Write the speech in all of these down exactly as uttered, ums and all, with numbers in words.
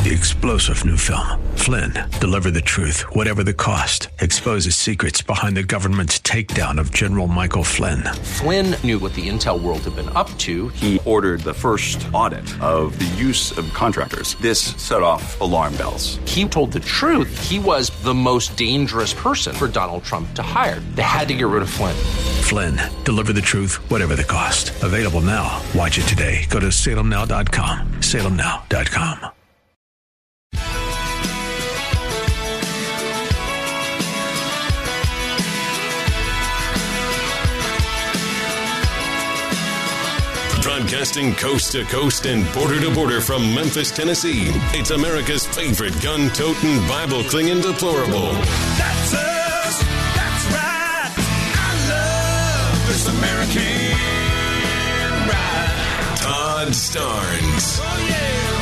The explosive new film, Flynn, deliver the truth, whatever the cost. Exposes secrets behind the government's takedown of General Michael Flynn. Flynn knew what the intel world had been up to. He ordered the first audit of the use of contractors. This set off alarm bells. He told the truth. He was the most dangerous person for Donald Trump to hire. They had to get rid of Flynn. Flynn, deliver the truth, whatever the cost. Available now. Watch it today. Go to salem now dot com. salem now dot com. Broadcasting coast to coast and border to border from Memphis, Tennessee. It's America's favorite gun-toting, Bible-clinging deplorable. That's us. That's right. I love this American ride. Todd Starnes. Oh, yeah.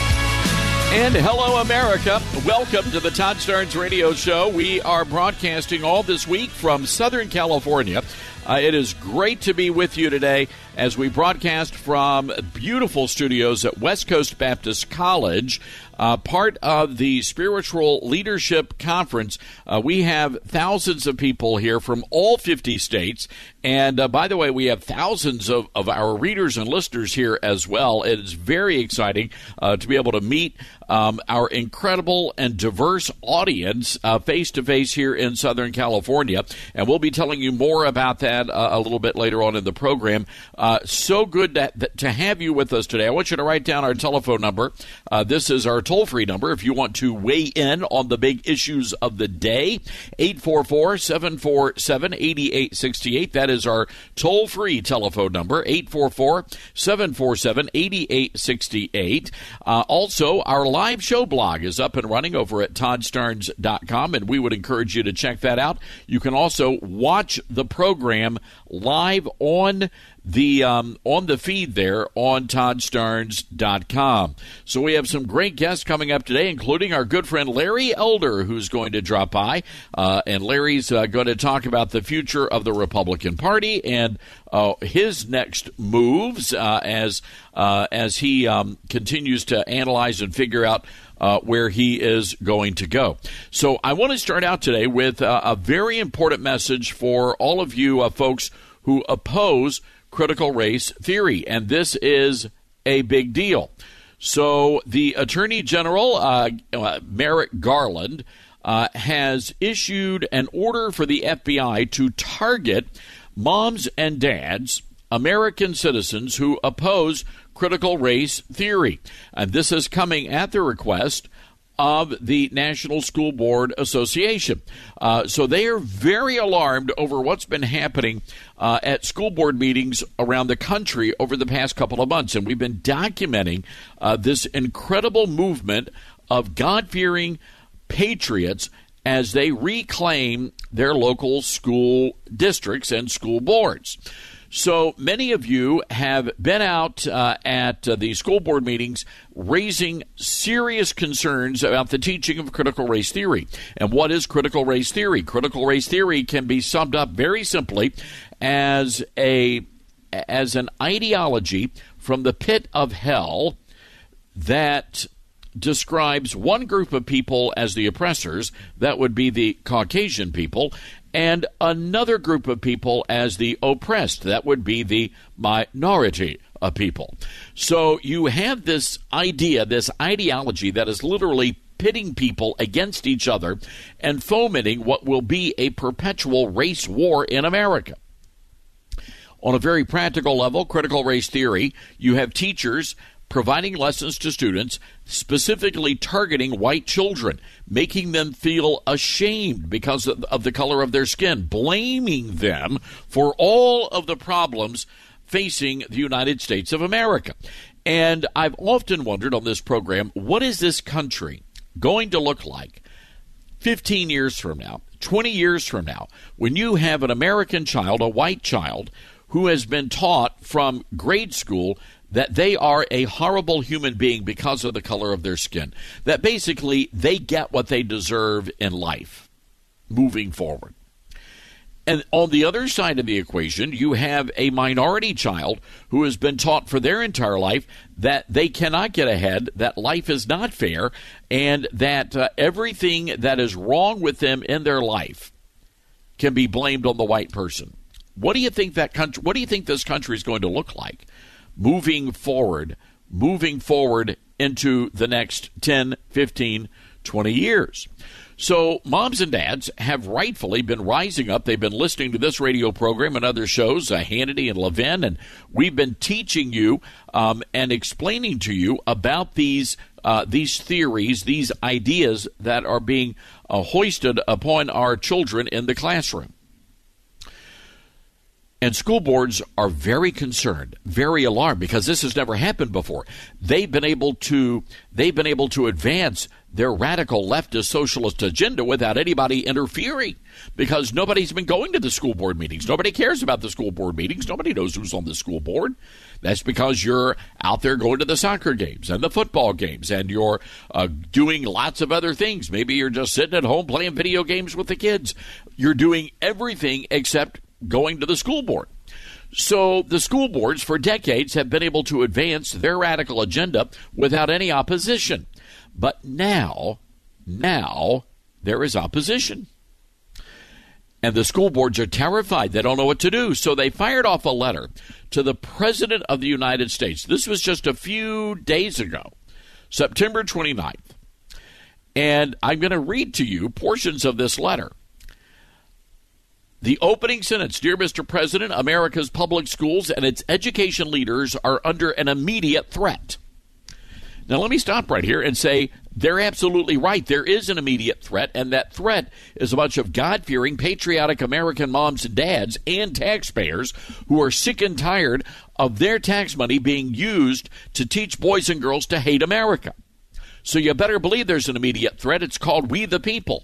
And hello, America. Welcome to the Todd Starnes Radio Show. We are broadcasting all this week from Southern California. Uh, it is great to be with you today as we broadcast from beautiful studios at West Coast Baptist College, uh, part of the Spiritual Leadership Conference. Uh, we have thousands of people here from all fifty states. And uh, by the way, we have thousands of, of our readers and listeners here as well. It is very exciting uh, to be able to meet um, our incredible and diverse audience uh, face-to-face here in Southern California. And we'll be telling you more about that uh, a little bit later on in the program. Uh, so good to, to have you with us today. I want you to write down our telephone number. Uh, this is our toll-free number if you want to weigh in on the big issues of the day. eight four four, seven four seven, eight eight six eight. That is our toll-free telephone number, eight four four, seven four seven, eight eight six eight. Uh, also, our live show blog is up and running over at todd starnes dot com, and we would encourage you to check that out. You can also watch the program live on the um, on the feed there on todd starnes dot com. So we have some great guests coming up today, including our good friend Larry Elder, who's going to drop by. Uh, and Larry's uh, going to talk about the future of the Republican Party and uh, his next moves uh, as uh, as he um, continues to analyze and figure out Uh, where he is going to go. So I want to start out today with uh, a very important message for all of you uh, folks who oppose critical race theory, and this is a big deal. So the Attorney General, uh, uh, Merrick Garland, uh, has issued an order for the F B I to target moms and dads, American citizens who oppose critical race theory. And this is coming at the request of the National School Board Association. Uh, so they are very alarmed over what's been happening uh, at school board meetings around the country over the past couple of months. And we've been documenting uh, this incredible movement of God-fearing patriots as they reclaim their local school districts and school boards. So many of you have been out uh, at uh, the school board meetings raising serious concerns about the teaching of critical race theory. And what is critical race theory? Critical race theory can be summed up very simply as a as an ideology from the pit of hell that describes one group of people as the oppressors, that would be the Caucasian people, and another group of people as the oppressed, that would be the minority of people. So you have this idea, this ideology that is literally pitting people against each other and fomenting what will be a perpetual race war in America. On a very practical level, critical race theory, you have teachers providing lessons to students specifically targeting white children, making them feel ashamed because of, of the color of their skin, blaming them for all of the problems facing the United States of America. And I've often wondered on this program, what is this country going to look like fifteen years from now, twenty years from now, when you have an American child, a white child, who has been taught from grade school that they are a horrible human being because of the color of their skin, that basically they get what they deserve in life moving forward. And on the other side of the equation, you have a minority child who has been taught for their entire life that they cannot get ahead, that life is not fair, and that uh, everything that is wrong with them in their life can be blamed on the white person. What do you think that country, what do you think this country is going to look like moving forward, moving forward into the next ten, fifteen, twenty years? So moms and dads have rightfully been rising up. They've been listening to this radio program and other shows, uh, Hannity and Levin, and we've been teaching you um, and explaining to you about these uh, these theories, these ideas that are being uh, hoisted upon our children in the classroom. And school boards are very concerned, very alarmed, because this has never happened before. They've been able to they've been able to advance their radical leftist socialist agenda without anybody interfering, because nobody's been going to the school board meetings. Nobody cares about the school board meetings. Nobody knows who's on the school board. That's because you're out there going to the soccer games and the football games, and you're uh, doing lots of other things. Maybe you're just sitting at home playing video games with the kids. You're doing everything except going to the school board. So the school boards for decades have been able to advance their radical agenda without any opposition. But now, now there is opposition. And the school boards are terrified. They don't know what to do. So they fired off a letter to the President of the United States. This was just a few days ago, September twenty-ninth. And I'm going to read to you portions of this letter. The opening sentence: Dear Mister President, America's public schools and its education leaders are under an immediate threat. Now, let me stop right here and say they're absolutely right. There is an immediate threat, and that threat is a bunch of God-fearing, patriotic American moms and dads and taxpayers who are sick and tired of their tax money being used to teach boys and girls to hate America. So you better believe there's an immediate threat. It's called We the People.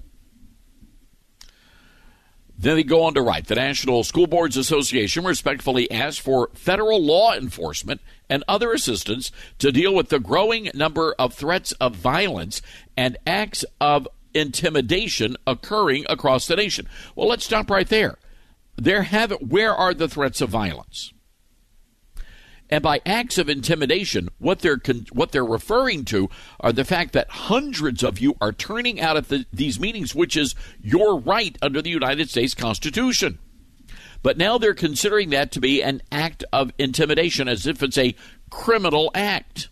Then they go on to write, the National School Boards Association respectfully asks for federal law enforcement and other assistance to deal with the growing number of threats of violence and acts of intimidation occurring across the nation. Well, let's stop right there. There have, where are the threats of violence? And by acts of intimidation, what they're what they're referring to are the fact that hundreds of you are turning out at the, these meetings, which is your right under the United States Constitution. But now they're considering that to be an act of intimidation, as if it's a criminal act.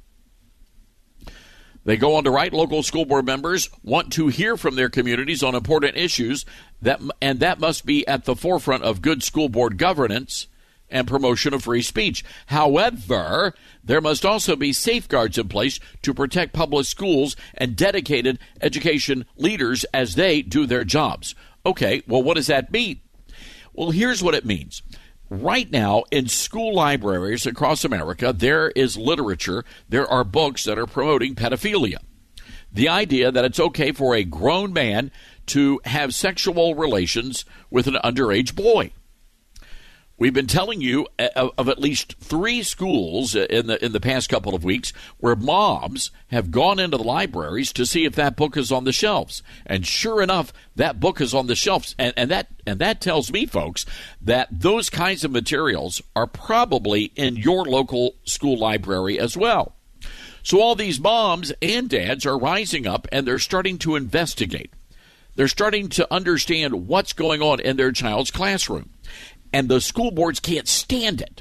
They go on to write, local school board members want to hear from their communities on important issues, that and that must be at the forefront of good school board governance and promotion of free speech. However, there must also be safeguards in place to protect public schools and dedicated education leaders as they do their jobs. Okay, well, what does that mean? Well, here's what it means. Right now, in school libraries across America, there is literature, there are books that are promoting pedophilia. The idea that it's okay for a grown man to have sexual relations with an underage boy. We've been telling you of, of at least three schools in the in the past couple of weeks where moms have gone into the libraries to see if that book is on the shelves. And sure enough, that book is on the shelves. And, and that and that tells me, folks, that those kinds of materials are probably in your local school library as well. So all these moms and dads are rising up, and they're starting to investigate. They're starting to understand what's going on in their child's classroom. And the school boards can't stand it.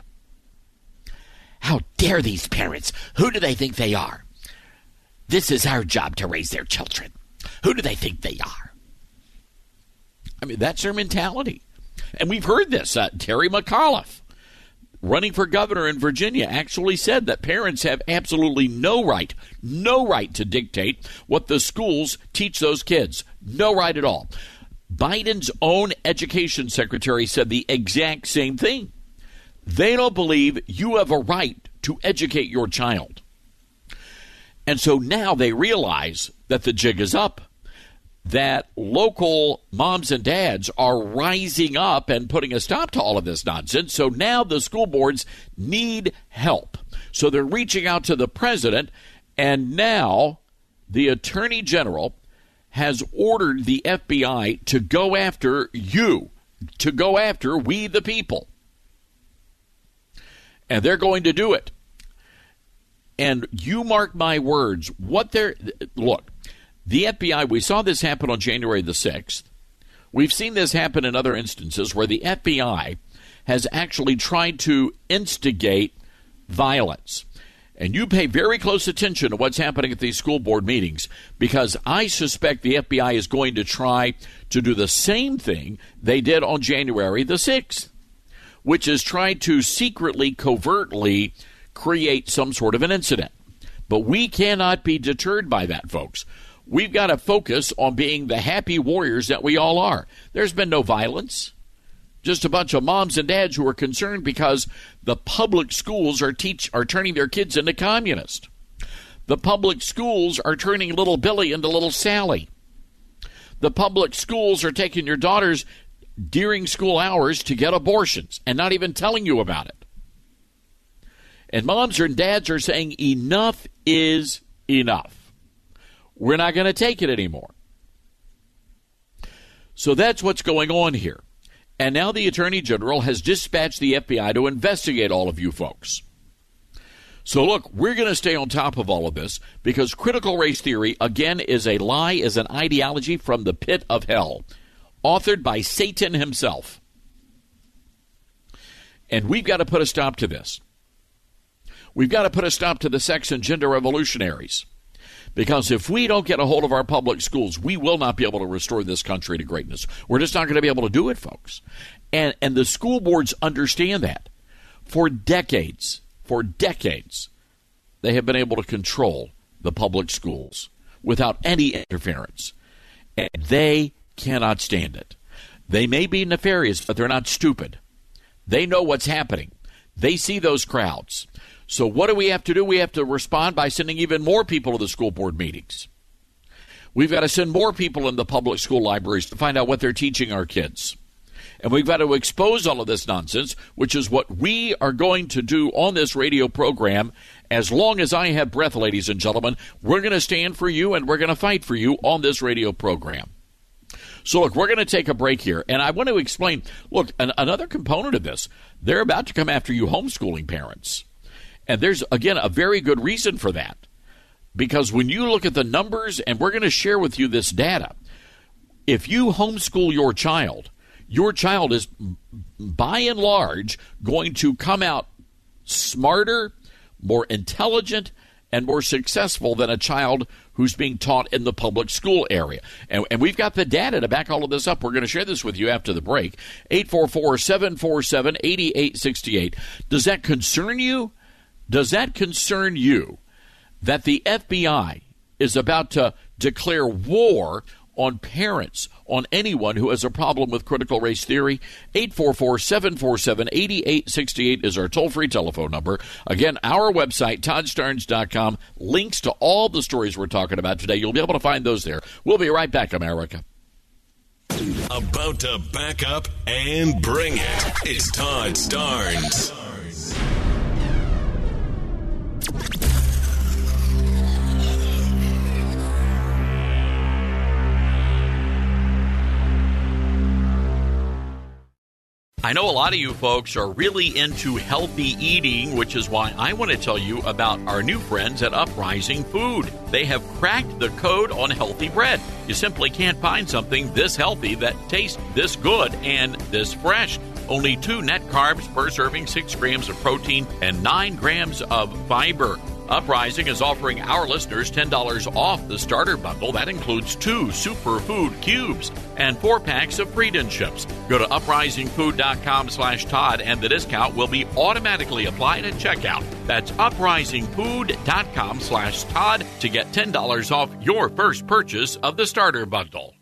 How dare these parents? Who do they think they are? This is our job to raise their children. Who do they think they are? I mean, that's their mentality. And we've heard this. Uh, Terry McAuliffe, running for governor in Virginia, actually said that parents have absolutely no right, no right to dictate what the schools teach those kids. No right at all. Biden's own education secretary said the exact same thing. They don't believe you have a right to educate your child. And so now they realize that the jig is up, that local moms and dads are rising up and putting a stop to all of this nonsense. So now the school boards need help. So they're reaching out to the president, and now the attorney general has ordered the F B I to go after you, to go after we the people. And they're going to do it. And you mark my words, what they're, look, the F B I, we saw this happen on January the sixth. We've seen this happen in other instances where the F B I has actually tried to instigate violence. And you pay very close attention to what's happening at these school board meetings, because I suspect the F B I is going to try to do the same thing they did on January the sixth, which is try to secretly, covertly create some sort of an incident. But we cannot be deterred by that, folks. We've got to focus on being the happy warriors that we all are. There's been no violence. Just a bunch of moms and dads who are concerned because the public schools are teach are turning their kids into communists. The public schools are turning little Billy into little Sally. The public schools are taking your daughters during school hours to get abortions and not even telling you about it. And moms and dads are saying enough is enough. We're not going to take it anymore. So that's what's going on here. And now the Attorney General has dispatched the F B I to investigate all of you folks. So look, we're going to stay on top of all of this because critical race theory, again, is a lie, is an ideology from the pit of hell, authored by Satan himself. And we've got to put a stop to this. We've got to put a stop to the sex and gender revolutionaries. Because if we don't get a hold of our public schools, we will not be able to restore this country to greatness. We're just not going to be able to do it, folks. And and the school boards understand that. For decades, for decades, they have been able to control the public schools without any interference. And they cannot stand it. They may be nefarious, but they're not stupid. They know what's happening. They see those crowds. So what do we have to do? We have to respond by sending even more people to the school board meetings. We've got to send more people in the public school libraries to find out what they're teaching our kids. And we've got to expose all of this nonsense, which is what we are going to do on this radio program. As long as I have breath, ladies and gentlemen, we're going to stand for you and we're going to fight for you on this radio program. So, look, we're going to take a break here, and I want to explain, look, an, another component of this, they're about to come after you homeschooling parents. And there's, again, a very good reason for that. Because when you look at the numbers, and we're going to share with you this data, if you homeschool your child, your child is, by and large, going to come out smarter, more intelligent, and more successful than a child who's being taught in the public school area. And, and we've got the data to back all of this up. We're going to share this with you after the break. eight four four, seven four seven, eight eight six eight. Does that concern you? Does that concern you that the F B I is about to declare war on parents, on anyone who has a problem with critical race theory? eight four four, seven four seven, eight eight six eight is our toll-free telephone number. Again, our website, todd starnes dot com, links to all the stories we're talking about today. You'll be able to find those there. We'll be right back, America. About to back up and bring it. It's Todd Starnes. I know a lot of you folks are really into healthy eating, which is why I want to tell you about our new friends at Uprising Food. They have cracked the code on healthy bread. You simply can't find something this healthy that tastes this good and this fresh. Only two net carbs per serving, six grams of protein, and nine grams of fiber. Uprising is offering our listeners ten dollars off the starter bundle. That includes two superfood cubes and four packs of Freedom chips. Go to uprising food dot com slash Todd and the discount will be automatically applied at checkout. That's uprising food dot com slash Todd to get ten dollars off your first purchase of the starter bundle.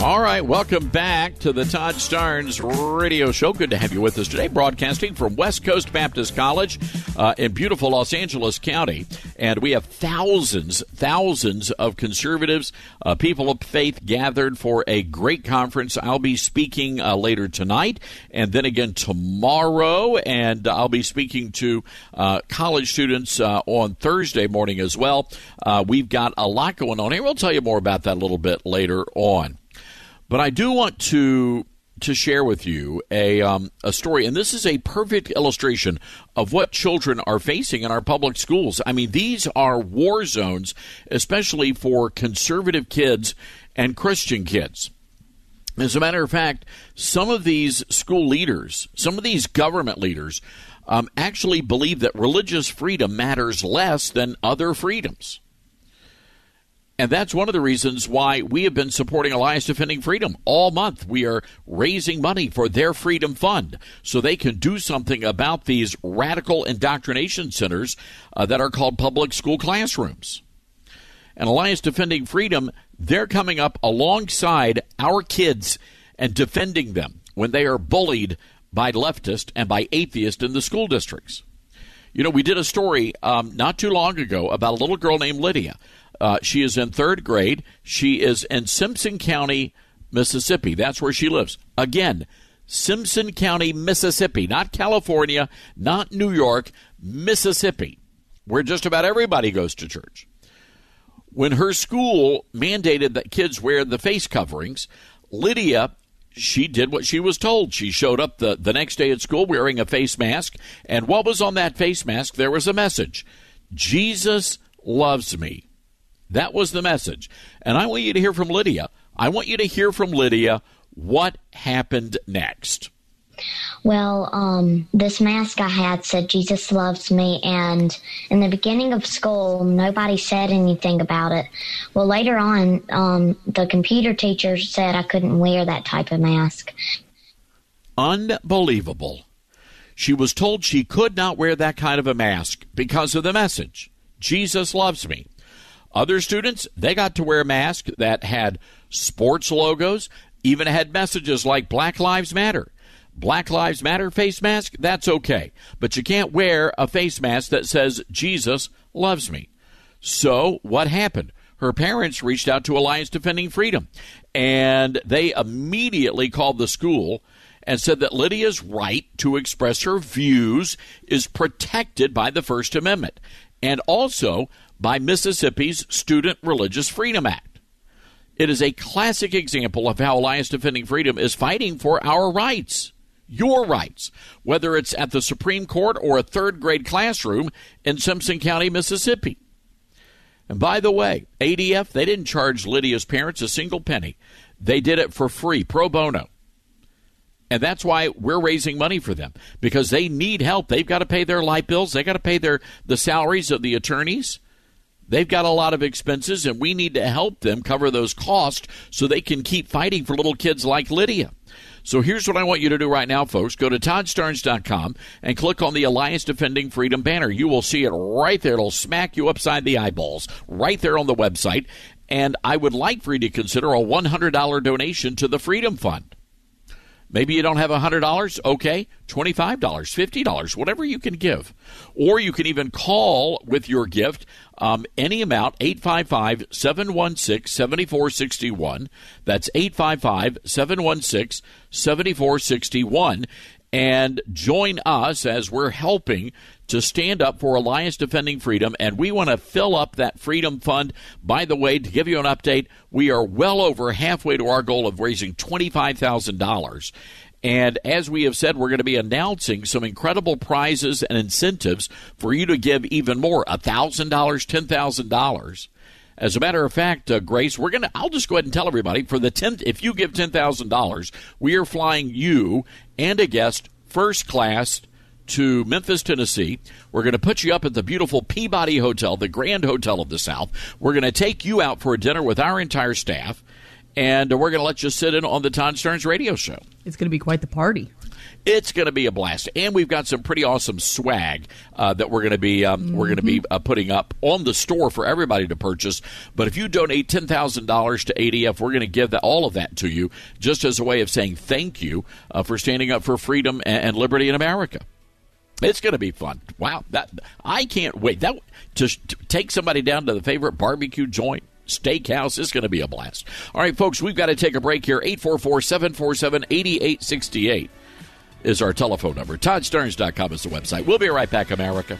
All right, welcome back to the Todd Starnes Radio Show. Good to have you with us today, broadcasting from West Coast Baptist College uh, in beautiful Los Angeles County. And we have thousands, thousands of conservatives, uh, people of faith gathered for a great conference. I'll be speaking uh, later tonight and then again tomorrow. And I'll be speaking to uh, college students uh, on Thursday morning as well. Uh, we've got a lot going on here. We'll tell you more about that a little bit later on. But I do want to to share with you a um, a story, and this is a perfect illustration of what children are facing in our public schools. I mean, these are war zones, especially for conservative kids and Christian kids. As a matter of fact, some of these school leaders, some of these government leaders, um, actually believe that religious freedom matters less than other freedoms. And that's one of the reasons why we have been supporting Alliance Defending Freedom all month. We are raising money for their Freedom Fund so they can do something about these radical indoctrination centers uh, that are called public school classrooms. And Alliance Defending Freedom, they're coming up alongside our kids and defending them when they are bullied by leftists and by atheists in the school districts. You know, we did a story um, not too long ago about a little girl named Lydia. Uh, she is in third grade. She is in Simpson County, Mississippi. That's where she lives. Again, Simpson County, Mississippi, not California, not New York, Mississippi, where just about everybody goes to church. When her school mandated that kids wear the face coverings, Lydia, she did what she was told. She showed up the, the next day at school wearing a face mask, and what was on that face mask? There was a message. Jesus loves me. That was the message. And I want you to hear from Lydia. I want you to hear from Lydia what happened next. Well, um, this mask I had said, Jesus loves me, and in the beginning of school, nobody said anything about it. Well, later on, um, the computer teacher said I couldn't wear that type of mask. Unbelievable. She was told she could not wear that kind of a mask because of the message, Jesus loves me. Other students, they got to wear a mask that had sports logos, even had messages like Black Lives Matter. Black Lives Matter face mask, that's okay. But you can't wear a face mask that says, Jesus loves me. So what happened? Her parents reached out to Alliance Defending Freedom, and they immediately called the school and said that Lydia's right to express her views is protected by the First Amendment and also by Mississippi's Student Religious Freedom Act. It is a classic example of how Alliance Defending Freedom is fighting for our rights, your rights, whether it's at the Supreme Court or a third grade classroom in Simpson County, Mississippi. And by the way, A D F, they didn't charge Lydia's parents a single penny. They did it for free, pro bono. And that's why we're raising money for them, because they need help. They've got to pay their light bills. They've got to pay their the salaries of the attorneys. They've got a lot of expenses, and we need to help them cover those costs so they can keep fighting for little kids like Lydia. So here's what I want you to do right now, folks. Go to Todd Starnes dot com and click on the Alliance Defending Freedom banner. You will see it right there. It'll smack you upside the eyeballs right there on the website. And I would like for you to consider a one hundred dollars donation to the Freedom Fund. Maybe you don't have one hundred dollars, okay, twenty-five dollars, fifty dollars, whatever you can give. Or you can even call with your gift um, any amount, eight five five, seven one six, seven four six one. That's eight five five, seven one six, seven four six one. And join us as we're helping to stand up for Alliance Defending Freedom, and we want to fill up that Freedom Fund. By the way, to give you an update, we are well over halfway to our goal of raising twenty-five thousand dollars. And as we have said, we're going to be announcing some incredible prizes and incentives for you to give even more, one thousand dollars, ten thousand dollars. As a matter of fact, uh, Grace, we're going to, I'll just go ahead and tell everybody, for the tenth, if you give ten thousand dollars, we are flying you and a guest first class to Memphis, Tennessee. We're going to put you up at the beautiful Peabody Hotel, the Grand Hotel of the South. We're going to take you out for a dinner with our entire staff. and we're going to let you sit in on the Todd Stearns Radio Show. It's going to be quite the party. It's going to be a blast, and we've got some pretty awesome swag uh, that we're going to be um, mm-hmm. we're going to be uh, putting up on the store for everybody to purchase. But if you donate ten thousand dollars to A D F, we're going to give that, all of that to you, just as a way of saying thank you uh, for standing up for freedom and, and liberty in America. It's going to be fun. Wow, that I can't wait. That to, to take somebody down to the favorite barbecue joint. Steakhouse is going to be a blast. All right, folks, we've got to take a break here. eight four four, seven four seven, eight eight six eight is our telephone number. Todd Stearns dot com is the website. We'll be right back, America.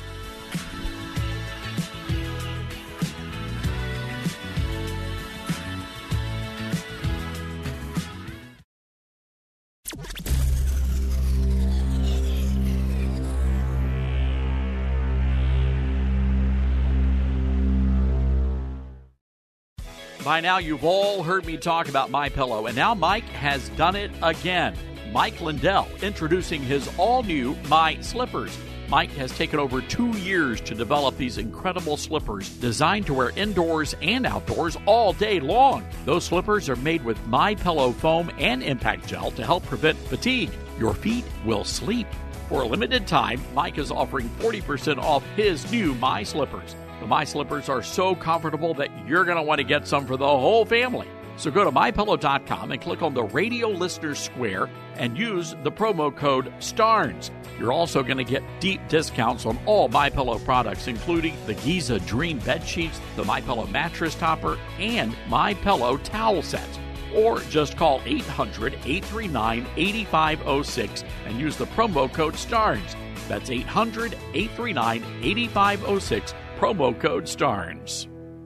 By now, you've all heard me talk about MyPillow, and now Mike has done it again. Mike Lindell introducing his all-new My Slippers. Mike has taken over two years to develop these incredible slippers designed to wear indoors and outdoors all day long. Those slippers are made with MyPillow foam and impact gel to help prevent fatigue. Your feet will sleep. For a limited time, Mike is offering forty percent off his new My Slippers. The My Slippers are so comfortable that you're going to want to get some for the whole family. So go to my pillow dot com and click on the Radio Listener Square and use the promo code STARNS. You're also going to get deep discounts on all MyPillow products, including the Giza Dream Bed Sheets, the MyPillow Mattress Topper, and MyPillow Towel Sets. Or just call eight hundred, eight three nine, eight five zero six and use the promo code STARNS. That's eight hundred, eight three nine, eight five zero six, promo code STARNS.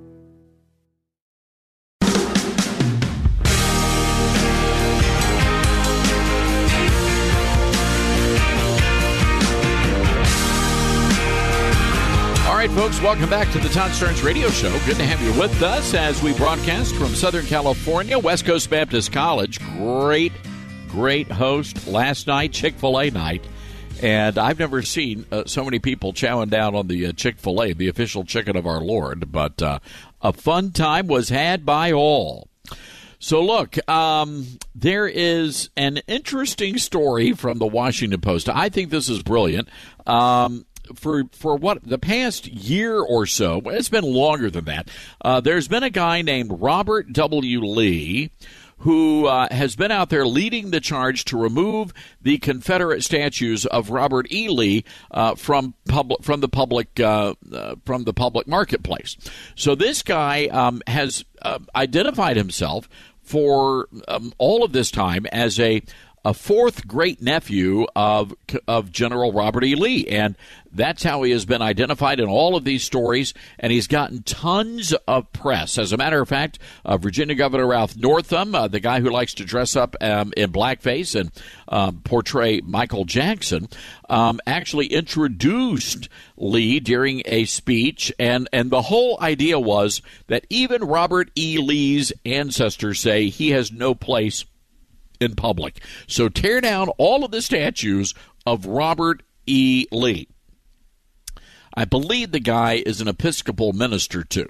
All right, folks, welcome back to the Todd Stearns Radio Show. Good to have you with us as we broadcast from Southern California, West Coast Baptist College. Great, great host last night, Chick-fil-A night. And I've never seen uh, so many people chowing down on the uh, Chick-fil-A, the official chicken of our Lord. But uh, a fun time was had by all. So, look, um, there is an interesting story from the Washington Post. I think this is brilliant. Um For for what the past year or so, it's been longer than that, uh, there's been a guy named Robert W. Lee who uh, has been out there leading the charge to remove the Confederate statues of Robert E. Lee uh, from public from the public uh, uh, from the public marketplace. So this guy um, has uh, identified himself for um, all of this time as a a fourth great nephew of of General Robert E. Lee, and that's how he has been identified in all of these stories, and he's gotten tons of press. As a matter of fact, uh, Virginia Governor Ralph Northam, uh, the guy who likes to dress up um, in blackface and um, portray Michael Jackson, um, actually introduced Lee during a speech, and, and the whole idea was that even Robert E. Lee's ancestors say he has no place in public. So tear down all of the statues of Robert E. Lee. I believe the guy is an Episcopal minister, too.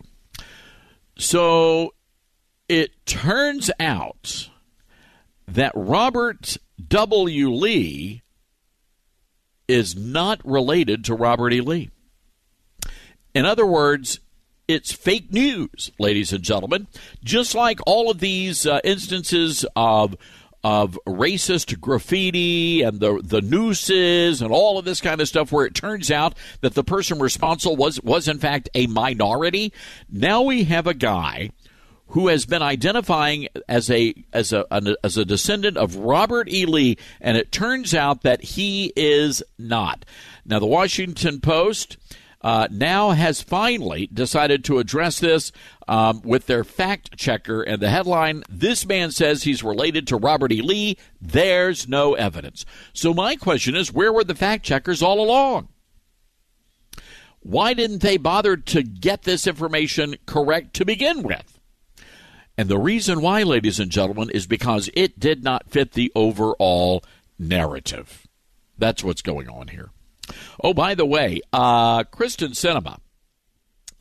So it turns out that Robert W. Lee is not related to Robert E. Lee. In other words, it's fake news, ladies and gentlemen. Just like all of these uh, instances of of racist graffiti and the the nooses and all of this kind of stuff where it turns out that the person responsible was, was in fact a minority. Now we have a guy who has been identifying as a as a an, as a descendant of Robert E. Lee, and it turns out that he is not. Now the Washington Post Uh, now has finally decided to address this um, with their fact checker, and the headline, "This man says he's related to Robert E. Lee. There's no evidence." So my question is, where were the fact checkers all along? Why didn't they bother to get this information correct to begin with? And the reason why, ladies and gentlemen, is because it did not fit the overall narrative. That's what's going on here. Oh, by the way, uh, Kristen Sinema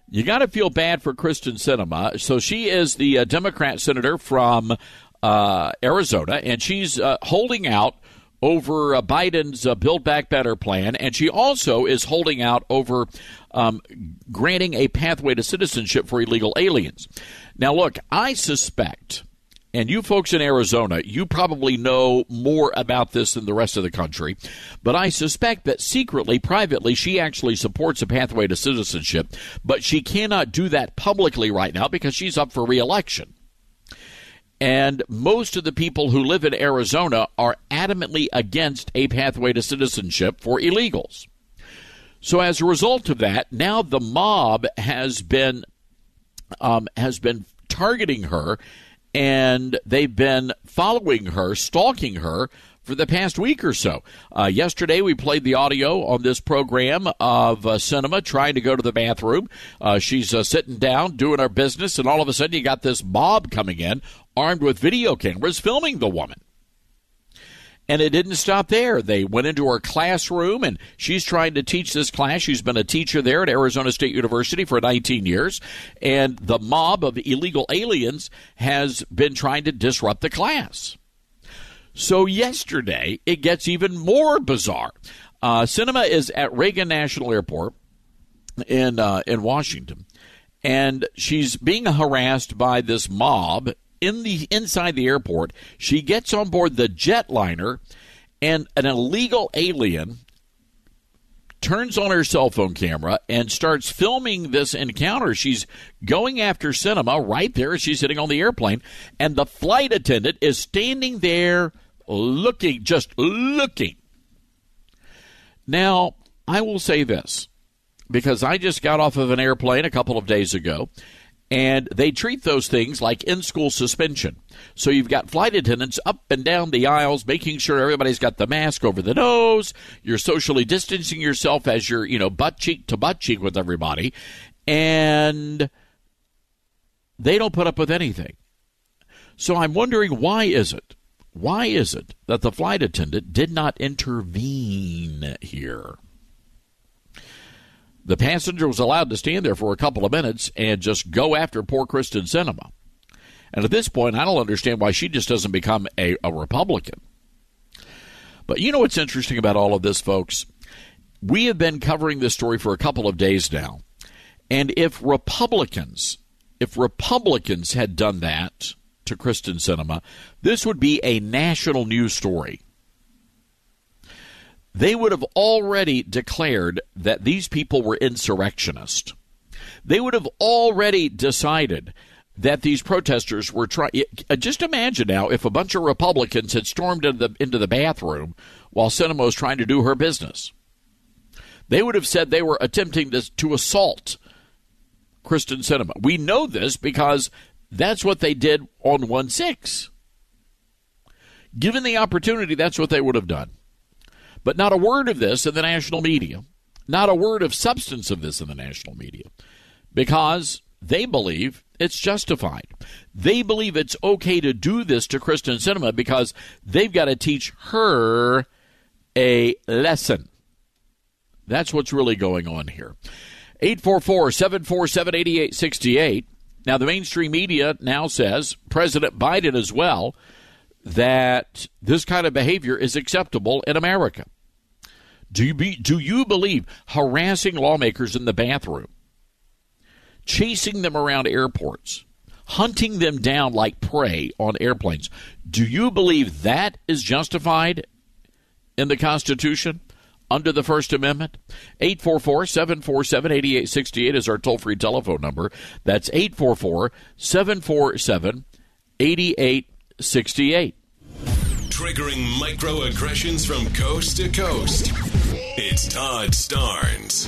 You got to feel bad for Kyrsten Sinema. So she is the uh, Democrat senator from uh, Arizona, and she's uh, holding out over uh, Biden's uh, Build Back Better plan, and she also is holding out over um, granting a pathway to citizenship for illegal aliens. Now, look, I suspect, and you folks in Arizona, you probably know more about this than the rest of the country, but I suspect that secretly, privately, she actually supports a pathway to citizenship, but she cannot do that publicly right now because she's up for re-election. And most of the people who live in Arizona are adamantly against a pathway to citizenship for illegals. So as a result of that, now the mob has been um, has been targeting her, and they've been following her, stalking her for the past week or so. Uh, yesterday, we played the audio on this program of uh, Sinema trying to go to the bathroom. Uh, she's uh, sitting down, doing her business, and all of a sudden you got this mob coming in, armed with video cameras, filming the woman. And it didn't stop there. They went into her classroom, and she's trying to teach this class. She's been a teacher there at Arizona State University for nineteen years, and the mob of illegal aliens has been trying to disrupt the class. So yesterday, it gets even more bizarre. Uh, Sinema is at Reagan National Airport in uh, in Washington, and she's being harassed by this mob in the inside the airport. She gets on board the jetliner, and an illegal alien turns on her cell phone camera and starts filming this encounter. She's going after Sinema right there as she's sitting on the airplane, and the flight attendant is standing there looking, just looking. Now, I will say this, because I just got off of an airplane a couple of days ago, and they treat those things like in-school suspension. So you've got flight attendants up and down the aisles, making sure everybody's got the mask over the nose. You're socially distancing yourself as you're, you know, butt cheek to butt cheek with everybody. And they don't put up with anything. So I'm wondering, why is it? Why is it that the flight attendant did not intervene here? The passenger was allowed to stand there for a couple of minutes and just go after poor Kyrsten Sinema. And at this point, I don't understand why she just doesn't become a, a Republican. But you know what's interesting about all of this, folks? We have been covering this story for a couple of days now. And if Republicans, if Republicans had done that to Kyrsten Sinema, this would be a national news story. They would have already declared that these people were insurrectionists. They would have already decided that these protesters were trying. Just imagine now if a bunch of Republicans had stormed into the, into the bathroom while Sinema was trying to do her business. They would have said they were attempting to, to assault Kyrsten Sinema. We know this because that's what they did on one six. Given the opportunity, that's what they would have done. But not a word of this in the national media. Not a word of substance of this in the national media. Because they believe it's justified. They believe it's okay to do this to Kyrsten Sinema because they've got to teach her a lesson. That's what's really going on here. eight four four, seven four seven, eight eight six eight. Now, the mainstream media now says, President Biden as well, that this kind of behavior is acceptable in America. Do you, be, do you believe harassing lawmakers in the bathroom, chasing them around airports, hunting them down like prey on airplanes, do you believe that is justified in the Constitution under the First Amendment? eight four four, seven four seven, eight eight six eight is our toll-free telephone number. That's eight four four, seven four seven, eight eight six eight. Triggering microaggressions from coast to coast. It's Todd Starnes.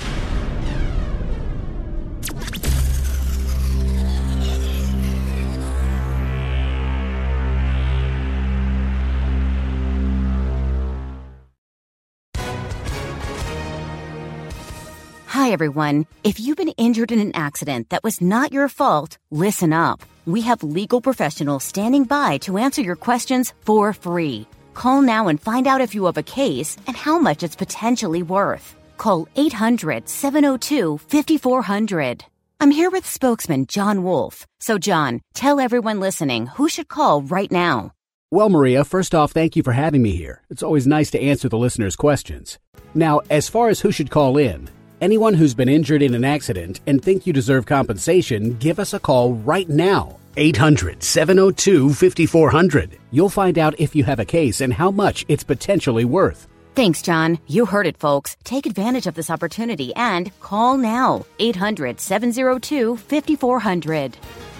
Hi, everyone. If you've been injured in an accident that was not your fault, listen up. We have legal professionals standing by to answer your questions for free. Call now and find out if you have a case and how much it's potentially worth. Call eight hundred, seven oh two, five four zero zero. I'm here with spokesman John Wolf. So, John, tell everyone listening who should call right now. Well, Maria, first off, thank you for having me here. It's always nice to answer the listeners' questions. Now, as far as who should call in, anyone who's been injured in an accident and think you deserve compensation, give us a call right now. eight hundred, seven oh two, five four zero zero. You'll find out if you have a case and how much it's potentially worth. Thanks, John. You heard it, folks. Take advantage of this opportunity and call now. eight hundred, seven oh two, five four zero zero.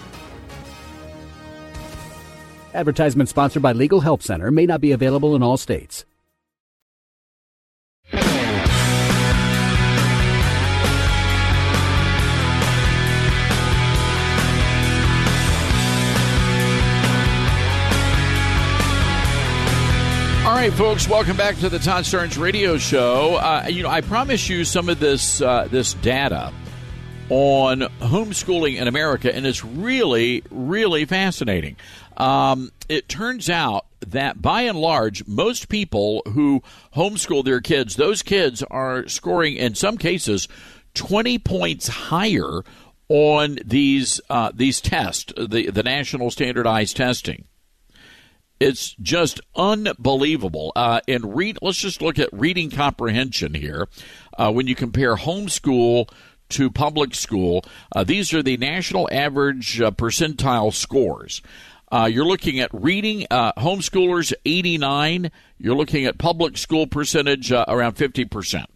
Advertisement sponsored by Legal Help Center. May not be available in all states. All right, folks, welcome back to the Todd Starnes Radio Show. Uh, you know, I promised you some of this uh, this data on homeschooling in America, and it's really, really fascinating. Um, it turns out that, by and large, most people who homeschool their kids, those kids are scoring, in some cases, twenty points higher on these uh, these tests, the, the national standardized testing. It's just unbelievable. Uh, and read, let's just look at reading comprehension here. Uh, when you compare homeschool to public school, uh, these are the national average uh, percentile scores. Uh, you're looking at reading, uh, homeschoolers eighty-nine. You're looking at public school percentage uh, around fifty percent.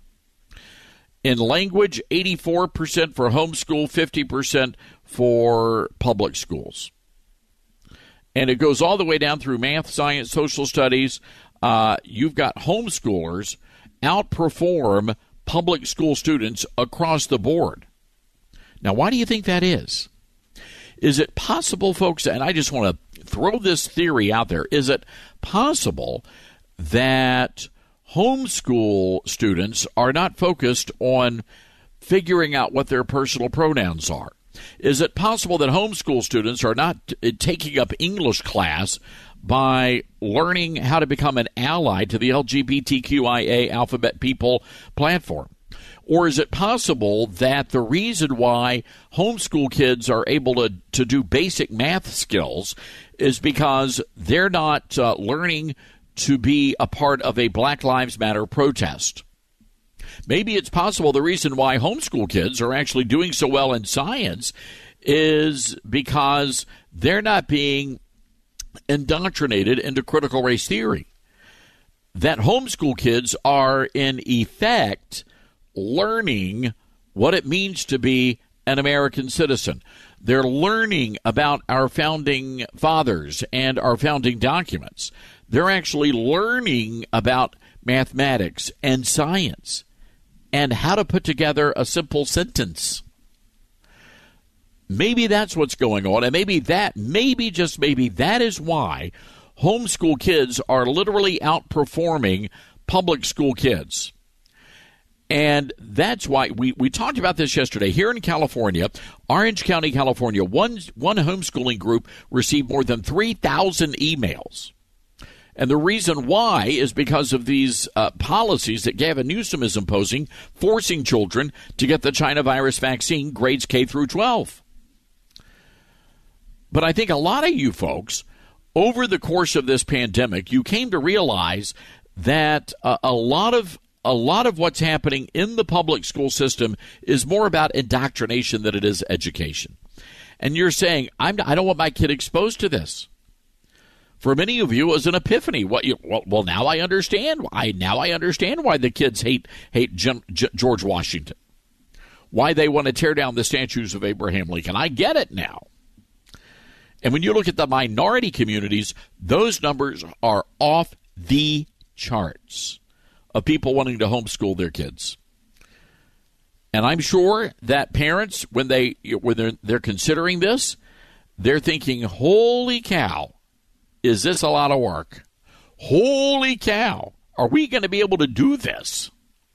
In language, eighty-four percent for homeschool, fifty percent for public schools. And it goes all the way down through math, science, social studies. Uh, you've got homeschoolers outperform public school students across the board. Now, why do you think that is? Is it possible, folks, and I just want to throw this theory out there, is it possible that homeschool students are not focused on figuring out what their personal pronouns are? Is it possible that homeschool students are not t- taking up English class by learning how to become an ally to the L G B T Q I A Alphabet People platform? Or is it possible that the reason why homeschool kids are able to, to do basic math skills is because they're not uh, learning to be a part of a Black Lives Matter protest? Maybe it's possible the reason why homeschool kids are actually doing so well in science is because they're not being indoctrinated into critical race theory. That homeschool kids are, in effect, learning what it means to be an American citizen. They're learning about our founding fathers and our founding documents. They're actually learning about mathematics and science and how to put together a simple sentence. Maybe that's what's going on, and maybe that, maybe, just maybe, that is why homeschool kids are literally outperforming public school kids. And that's why we, we talked about this yesterday. Here in California, Orange County, California, one, one homeschooling group received more than three thousand emails. And the reason why is because of these uh, policies that Gavin Newsom is imposing, forcing children to get the China virus vaccine, grades K through twelve. But I think a lot of you folks, over the course of this pandemic, you came to realize that uh, a lot of a lot of what's happening in the public school system is more about indoctrination than it is education. And you're saying, I'm, I don't want my kid exposed to this. For many of you, it was an epiphany. What you, well, well, now I understand. I now I understand why the kids hate hate Jim, J- George Washington. Why they want to tear down the statues of Abraham Lincoln. I get it now. And when you look at the minority communities, those numbers are off the charts of people wanting to homeschool their kids. And I'm sure that parents, when they when they're, they're considering this, they're thinking, "Holy cow! Is this a lot of work? Holy cow, are we going to be able to do this?"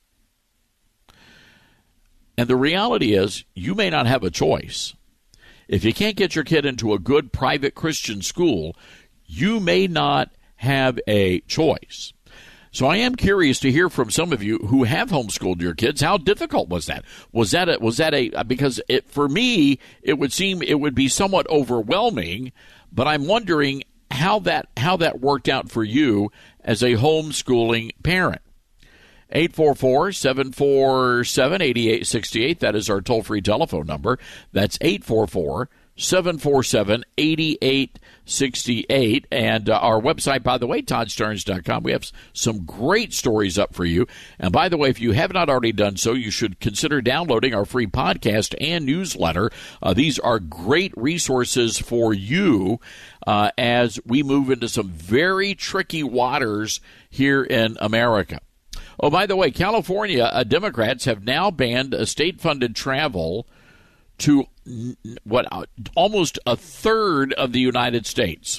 And the reality is, you may not have a choice. If you can't get your kid into a good private Christian school, you may not have a choice. So I am curious to hear from some of you who have homeschooled your kids. How difficult was that? Was that a, was that a because it, for me it would seem it would be somewhat overwhelming, but I'm wondering how that how that worked out for you as a homeschooling parent. eight four four, seven four seven, eight eight six eight. That is our toll-free telephone number. That's eight four four, seven four seven, eight eight six eight. And uh, our website, by the way, todd stearns dot com. We have some great stories up for you. And by the way, if you have not already done so, you should consider downloading our free podcast and newsletter. Uh, these are great resources for you uh, as we move into some very tricky waters here in America. Oh, by the way, California uh, Democrats have now banned uh, state-funded travel to what uh, almost a third of the United States.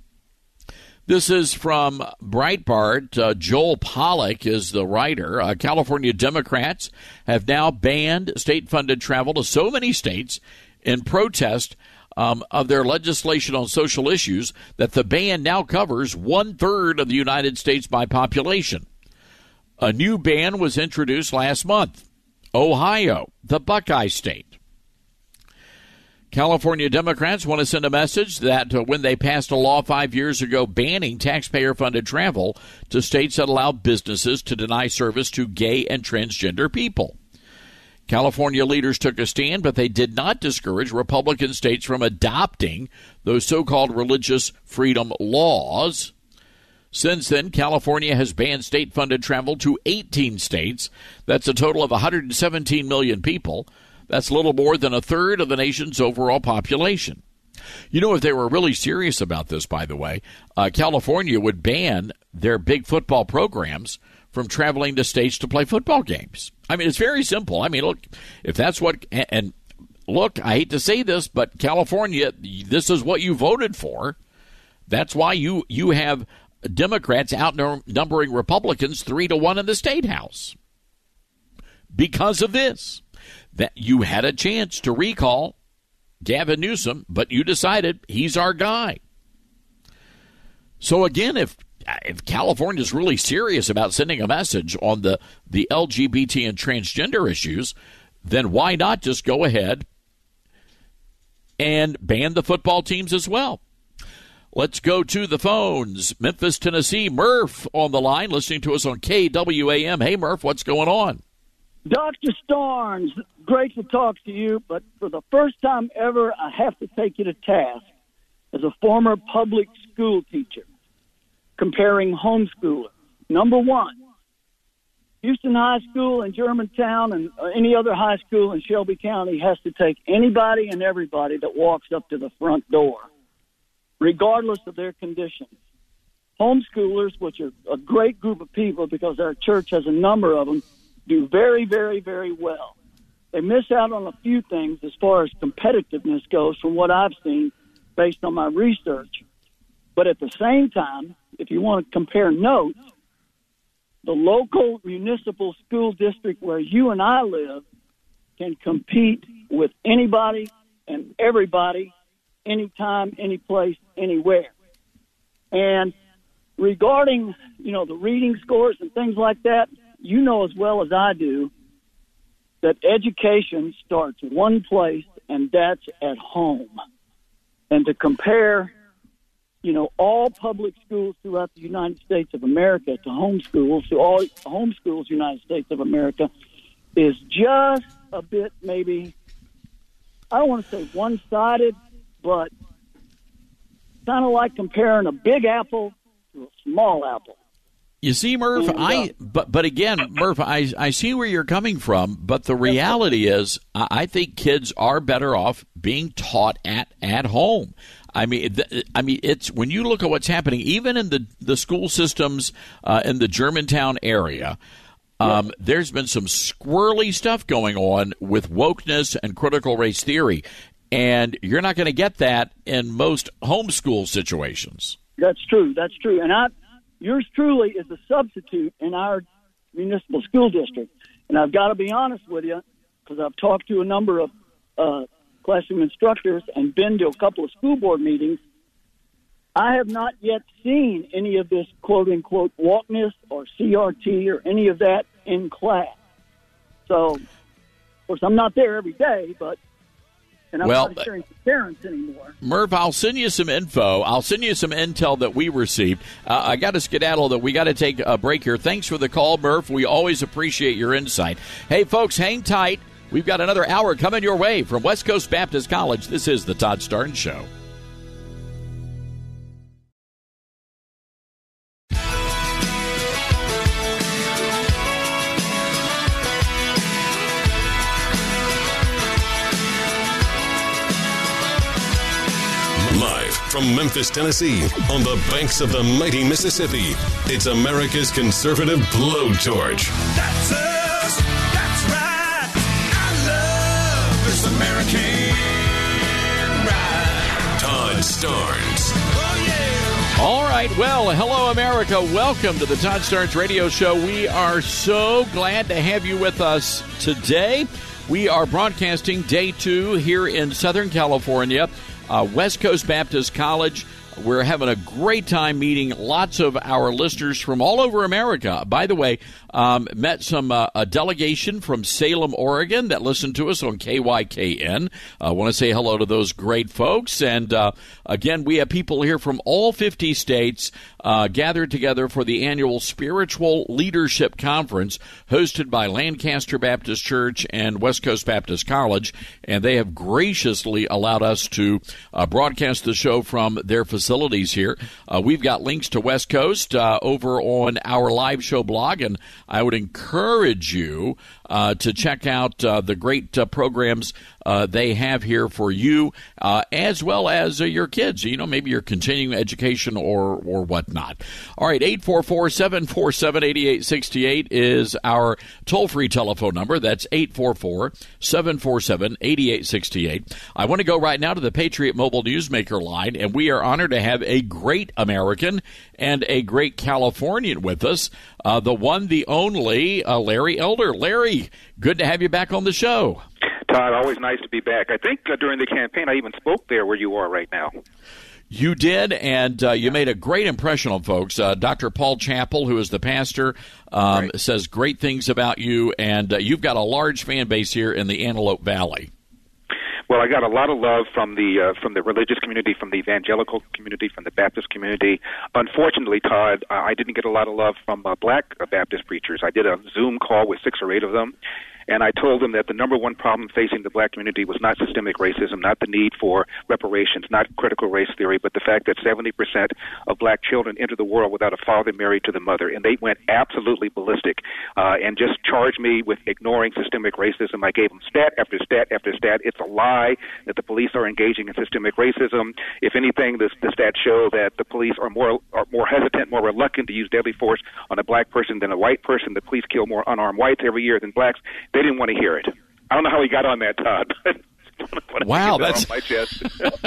This is from Breitbart. Uh, Joel Pollack is the writer. Uh, California Democrats have now banned state-funded travel to so many states in protest um, of their legislation on social issues that the ban now covers one-third of the United States by population. A new ban was introduced last month. Ohio, the Buckeye State. California Democrats want to send a message that uh, when they passed a law five years ago banning taxpayer-funded travel to states that allow businesses to deny service to gay and transgender people. California leaders took a stand, but they did not discourage Republican states from adopting those so-called religious freedom laws. Since then, California has banned state-funded travel to eighteen states. That's a total of one hundred seventeen million people. That's a little more than a third of the nation's overall population. You know, if they were really serious about this, by the way, uh, California would ban their big football programs from traveling to states to play football games. I mean, it's very simple. I mean, look, if that's what, and look, I hate to say this, but California, this is what you voted for. That's why you, you have Democrats outnumbering Republicans three to one in the state house. Because of this. That you had a chance to recall Gavin Newsom, but you decided he's our guy. So again, if if California is really serious about sending a message on the, the L G B T and transgender issues, then why not just go ahead and ban the football teams as well? Let's go to the phones. Memphis, Tennessee. Murph on the line, listening to us on K W A M. Hey, Murph, what's going on? Doctor Starnes, great to talk to you, but for the first time ever, I have to take you to task as a former public school teacher, comparing homeschoolers. Number one, Houston High School in Germantown and any other high school in Shelby County has to take anybody and everybody that walks up to the front door, regardless of their conditions. Homeschoolers, which are a great group of people because our church has a number of them, do very, very, very well. They miss out on a few things as far as competitiveness goes from what I've seen based on my research. But at the same time, if you want to compare notes, the local municipal school district where you and I live can compete with anybody and everybody, anytime, any place, anywhere. And regarding, you know, the reading scores and things like that, you know as well as I do that education starts one place, and that's at home. And to compare, you know, all public schools throughout the United States of America to homeschools, to all homeschools United States of America, is just a bit maybe, I don't want to say one-sided, but kind of like comparing a big apple to a small apple. You see, Murph, I but but again, Murph, I I see where you're coming from, but the reality is, I think kids are better off being taught at, at home. I mean, I mean, it's when you look at what's happening, even in the the school systems uh, in the Germantown area. Um, yeah. There's been some squirrely stuff going on with wokeness and critical race theory, and you're not going to get that in most homeschool situations. That's true. That's true, and I. Yours truly is a substitute in our municipal school district. And I've got to be honest with you, because I've talked to a number of uh, classroom instructors and been to a couple of school board meetings. I have not yet seen any of this quote-unquote wokeness or C R T or any of that in class. So, of course, I'm not there every day, but and I'm well, not sharing with parents anymore. Murph, I'll send you some info. I'll send you some intel that we received. Uh, I got to skedaddle that we got to take a break here. Thanks for the call, Murph. We always appreciate your insight. Hey, folks, hang tight. We've got another hour coming your way from West Coast Baptist College. This is the Todd Starnes Show. Live from Memphis, Tennessee, on the banks of the mighty Mississippi, it's America's conservative blowtorch. That's us. That's right. I love this American ride. Todd Starnes. Oh, yeah. All right. Well, hello, America. Welcome to the Todd Starnes Radio Show. We are so glad to have you with us today. We are broadcasting day two here in Southern California. Uh, West Coast Baptist College. We're having a great time meeting lots of our listeners from all over America. By the way, um, met some uh, a delegation from Salem, Oregon that listened to us on K Y K N. I uh, want to say hello to those great folks. And uh, again, we have people here from all fifty states uh, gathered together for the annual Spiritual Leadership Conference hosted by Lancaster Baptist Church and West Coast Baptist College. And they have graciously allowed us to uh, broadcast the show from their facility. Facilities here. Uh, we've got links to West Coast uh, over on our live show blog, and I would encourage you uh, to check out uh, the great uh, programs uh, they have here for you, uh, as well as uh, your kids. You know, maybe your continuing education or or whatnot. All right, eight four four, seven four seven, eight eight six eight is our toll-free telephone number. That's eight four four, seven four seven, eight eight six eight. I want to go right now to the Patriot Mobile Newsmaker line, and we are honored to have a great American and a great Californian with us, uh, the one, the only, uh, Larry Elder. Larry, good to have you back on the show. Todd, always nice to be back. I think uh, during the campaign I even spoke there where you are right now. You did, and uh, you made a great impression on folks. Uh, Doctor Paul Chappell, who is the pastor, um, right. says great things about you, and uh, you've got a large fan base here in the Antelope Valley. Well, I got a lot of love from the uh, from the religious community, from the evangelical community, from the Baptist community. Unfortunately, Todd, uh, I didn't get a lot of love from uh, black uh, Baptist preachers. I did a Zoom call with six or eight of them, and I told them that the number one problem facing the black community was not systemic racism, not the need for reparations, not critical race theory, but the fact that seventy percent of black children enter the world without a father married to the mother. And they went absolutely ballistic uh, and just charged me with ignoring systemic racism. I gave them stat after stat after stat. It's a lie that the police are engaging in systemic racism. If anything, the, the stats show that the police are more are more hesitant, more reluctant to use deadly force on a black person than a white person. The police kill more unarmed whites every year than blacks. They didn't want to hear it. I don't know how he got on that, Todd. Wow, that's on my chest.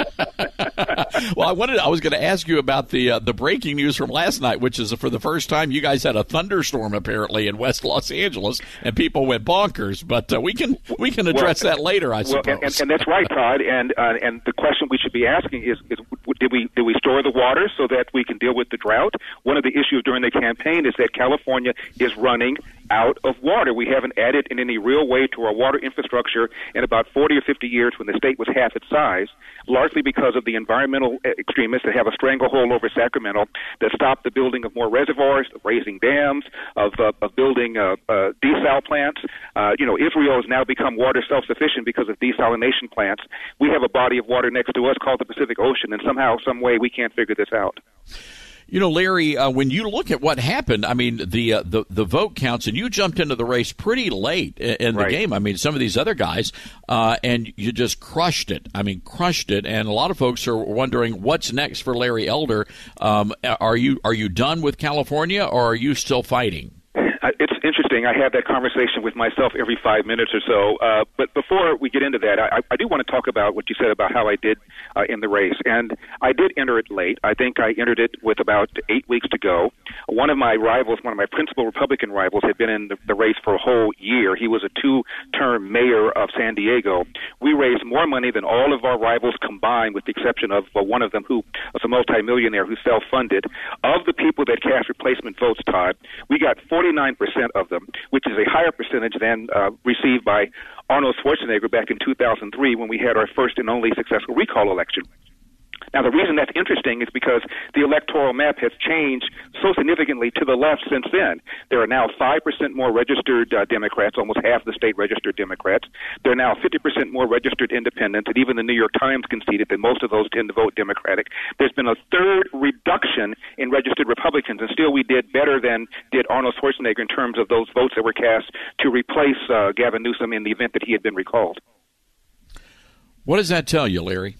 Well, I wanted I was going to ask you about the uh, the breaking news from last night, which is for the first time you guys had a thunderstorm apparently in West Los Angeles, and people went bonkers. But uh, we can we can address well, that later, I suppose. Well, and, and that's right, Todd. And uh, and the question we should be asking is, is did we did we store the water so that we can deal with the drought? One of the issues during the campaign is that California is running out of water. We haven't added in any real way to our water infrastructure in about forty or fifty years when the state was half its size, largely because of the environmental extremists that have a stranglehold over Sacramento that stopped the building of more reservoirs, of raising dams, of, uh, of building uh, uh, desal plants. Uh, you know, Israel has now become water self-sufficient because of desalination plants. We have a body of water next to us called the Pacific Ocean, and somehow, some way, we can't figure this out. You know, Larry, uh, when you look at what happened, I mean, the uh, the the vote counts, and you jumped into the race pretty late in, in the right. game. I mean, some of these other guys, uh, and you just crushed it. I mean, crushed it. And a lot of folks are wondering what's next for Larry Elder. Um, are you are you done with California, or are you still fighting? Uh, it's interesting. I have that conversation with myself every five minutes or so. Uh, but before we get into that, I, I do want to talk about what you said about how I did uh, in the race. And I did enter it late. I think I entered it with about eight weeks to go. One of my rivals, one of my principal Republican rivals, had been in the, the race for a whole year. He was a two-term mayor of San Diego. We raised more money than all of our rivals combined, with the exception of uh, one of them who was a multimillionaire who self-funded. Of the people that cast replacement votes, Todd, we got forty-nine percent of them, which is a higher percentage than uh, received by Arnold Schwarzenegger back in two thousand three when we had our first and only successful recall election. Now, the reason that's interesting is because the electoral map has changed so significantly to the left since then. There are now five percent more registered uh, Democrats, almost half the state registered Democrats. There are now fifty percent more registered independents, and even the New York Times conceded that most of those tend to vote Democratic. There's been a third reduction in registered Republicans, and still we did better than did Arnold Schwarzenegger in terms of those votes that were cast to replace uh, Gavin Newsom in the event that he had been recalled. What does that tell you, Larry?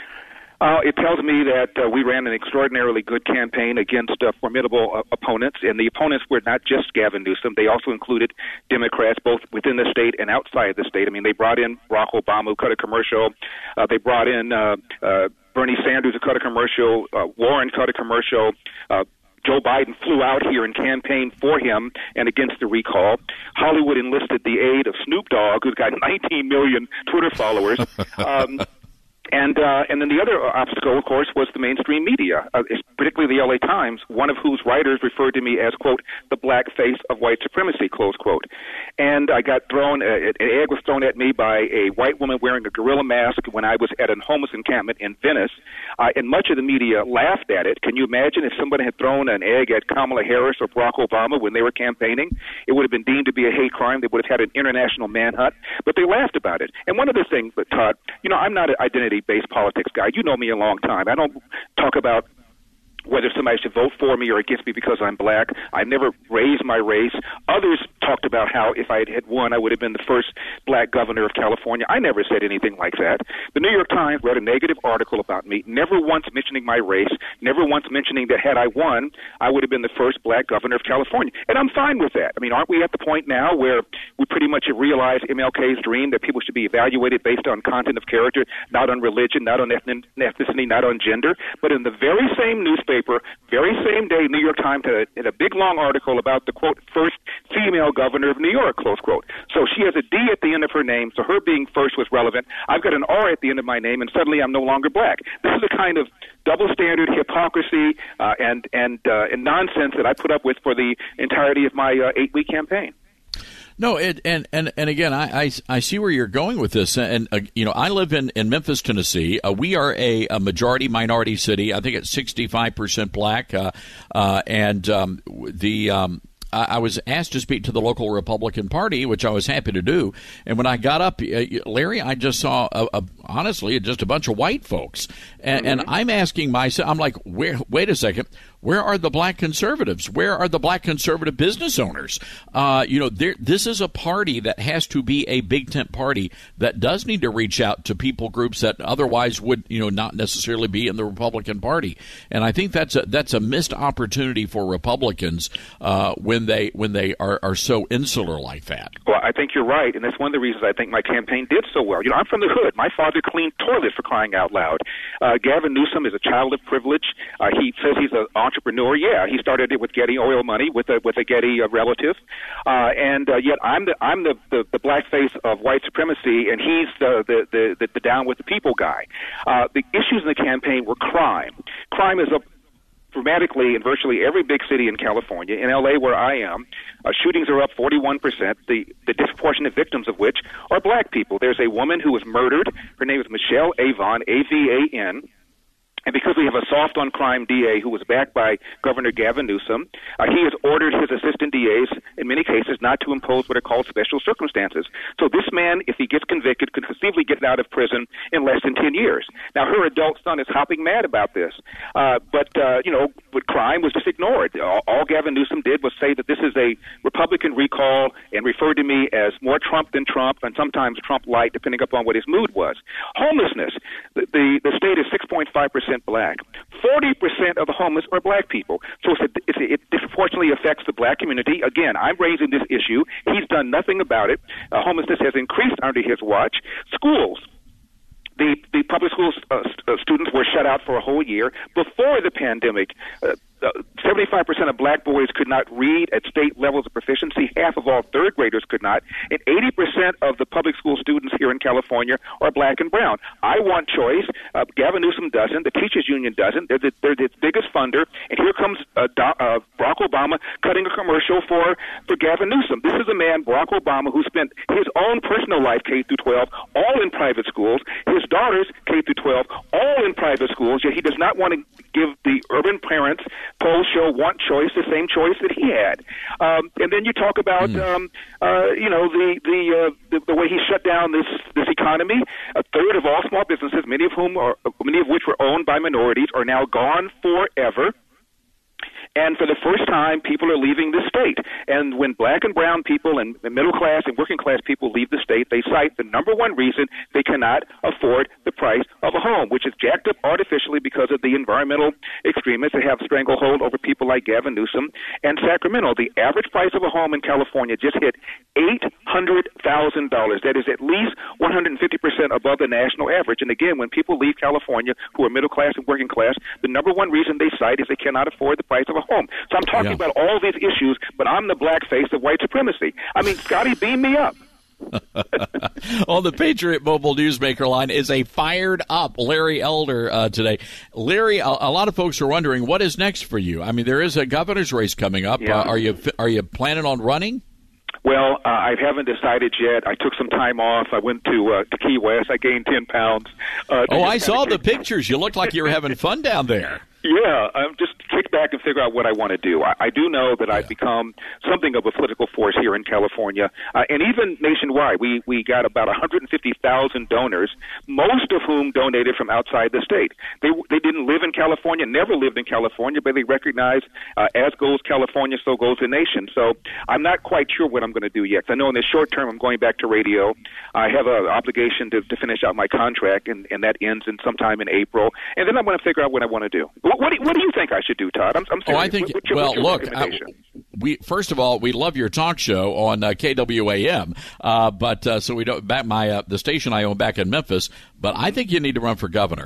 Uh, it tells me that uh, we ran an extraordinarily good campaign against uh, formidable uh, opponents, and the opponents were not just Gavin Newsom. They also included Democrats, both within the state and outside the state. I mean, they brought in Barack Obama, who cut a commercial. Uh, they brought in uh, uh, Bernie Sanders, who cut a commercial. Uh, Warren cut a commercial. Uh, Joe Biden flew out here and campaigned for him and against the recall. Hollywood enlisted the aid of Snoop Dogg, who's got nineteen million Twitter followers. Um, And uh, and then the other obstacle, of course, was the mainstream media, uh, particularly the L A Times, one of whose writers referred to me as, quote, the black face of white supremacy, close quote. And I got thrown, uh, an egg was thrown at me by a white woman wearing a gorilla mask when I was at a homeless encampment in Venice, uh, and much of the media laughed at it. Can you imagine if somebody had thrown an egg at Kamala Harris or Barack Obama when they were campaigning? It would have been deemed to be a hate crime. They would have had an international manhunt, but they laughed about it. And one other thing, Todd, you know, I'm not an identity-based politics guy. You know me a long time. I don't talk about whether somebody should vote for me or against me because I'm black. I never raised my race. Others talked about how if I had won, I would have been the first black governor of California. I never said anything like that. The New York Times wrote a negative article about me, never once mentioning my race, never once mentioning that had I won, I would have been the first black governor of California. And I'm fine with that. I mean, aren't we at the point now where we pretty much have realized M L K's dream that people should be evaluated based on content of character, not on religion, not on ethnicity, not on gender, but in the very same newspaper, very same day, New York Times had a, had a big, long article about the, quote, first female governor of New York, close quote. So she has a D at the end of her name, so her being first was relevant. I've got an R at the end of my name, and suddenly I'm no longer black. This is the kind of double standard, hypocrisy, uh, and, and, uh, and nonsense that I put up with for the entirety of my uh, eight-week campaign. No, it, and, and, and again, I, I, I see where you're going with this. And, uh, you know, I live in, in Memphis, Tennessee. Uh, we are a, a majority-minority city. I think it's sixty-five percent black. Uh, uh, and um, the um, I, I was asked to speak to the local Republican Party, which I was happy to do. And when I got up, uh, Larry, I just saw, a, a, honestly, just a bunch of white folks. And, mm-hmm. and I'm asking myself, I'm like, where, wait a second. Where are the black conservatives? Where are the black conservative business owners? Uh, you know, this is a party that has to be a big tent party that does need to reach out to people groups that otherwise would, you know, not necessarily be in the Republican Party. And I think that's a that's a missed opportunity for Republicans uh, when they when they are, are so insular like that. Well, I think you're right, and that's one of the reasons I think my campaign did so well. You know, I'm from the hood. My father cleaned toilets, for crying out loud. Uh, Gavin Newsom is a child of privilege. Uh, he says he's an entrepreneur. Yeah, he started it with Getty oil money with a with a Getty uh, relative, uh, and uh, yet I'm the I'm the, the, the black face of white supremacy, and he's the the, the, the, the down with the people guy. Uh, the issues in the campaign were crime. Crime is up dramatically in virtually every big city in California. In L A, where I am, uh, shootings are up forty-one percent, the, the disproportionate victims of which are black people. There's a woman who was murdered. Her name is Michelle Avon, A V A N. And because we have a soft-on-crime D A who was backed by Governor Gavin Newsom, uh, he has ordered his assistant D As, in many cases, not to impose what are called special circumstances. So this man, if he gets convicted, could conceivably get out of prison in less than ten years. Now, her adult son is hopping mad about this. Uh, but, uh, you know, but crime was just ignored. All, all Gavin Newsom did was say that this is a Republican recall and referred to me as more Trump than Trump, and sometimes Trump light, depending upon what his mood was. Homelessness. The, the, the state is six point five percent black. forty percent of the homeless are black people. So it's a, it's a, it disproportionately affects the black community. Again, I'm raising this issue. He's done nothing about it. Uh, homelessness has increased under his watch. Schools. The, the public school uh, st- uh, students were shut out for a whole year. Before the pandemic, uh, uh, seventy-five percent of black boys could not read at state levels of proficiency. Half of all third graders could not. And eighty percent of the public school students here in California are black and brown. I want choice. Uh, Gavin Newsom doesn't. The teachers union doesn't. They're, the, they're its biggest funder. And here comes uh, Do- uh, Barack Obama cutting a commercial for, for Gavin Newsom. This is a man, Barack Obama, who spent his own personal life, K through twelve, all in private schools. His daughters, K through twelve, all in private schools. Yet he does not want to give the urban parents, polls show, want choice, the same choice that he had. Um, and then you talk about, mm. um, uh, you know, the the, uh, the the way he shut down this this economy. A third of all small businesses, many of whom are many of which were owned by minorities, are now gone forever. And for the first time, people are leaving the state. And when black and brown people and middle class and working class people leave the state, they cite the number one reason they cannot afford the price of a home, which is jacked up artificially because of the environmental extremists that have stranglehold over people like Gavin Newsom and Sacramento. The average price of a home in California just hit eight hundred thousand dollars. That is at least one hundred fifty percent above the national average. And again, when people leave California who are middle class and working class, the number one reason they cite is they cannot afford the price of a home. So I'm talking yeah. about all these issues, but I'm the black face of white supremacy. I mean, Scotty, beam me up. On the Patriot Mobile Newsmaker line is a fired up Larry Elder uh, today. Larry, a, a lot of folks are wondering what is next for you. I mean, there is a governor's race coming up. Yeah. Uh, are you are you planning on running? Well, uh, I haven't decided yet. I took some time off. I went to uh, to Key West. I gained ten pounds. Uh, oh, I saw the pictures. You looked like you were having fun down there. Yeah, I'm just kick back and figure out what I want to do. I, I do know that yeah. I've become something of a political force here in California, uh, and even nationwide. We we got about one hundred fifty thousand donors, most of whom donated from outside the state. They they didn't live in California, never lived in California, but they recognize uh, as goes California, so goes the nation. So I'm not quite sure what I'm going to do yet. I know in the short term I'm going back to radio. I have an obligation to, to finish out my contract, and, and that ends in sometime in April, and then I'm going to figure out what I want to do. What do, what do you think I should do, Todd? I'm, I'm serious. Oh, I think. What's your, well, what's your look. I, we first of all, we love your talk show on uh, K W A M, uh, but uh, so we don't back my uh, the station I own back in Memphis. But I think you need to run for governor.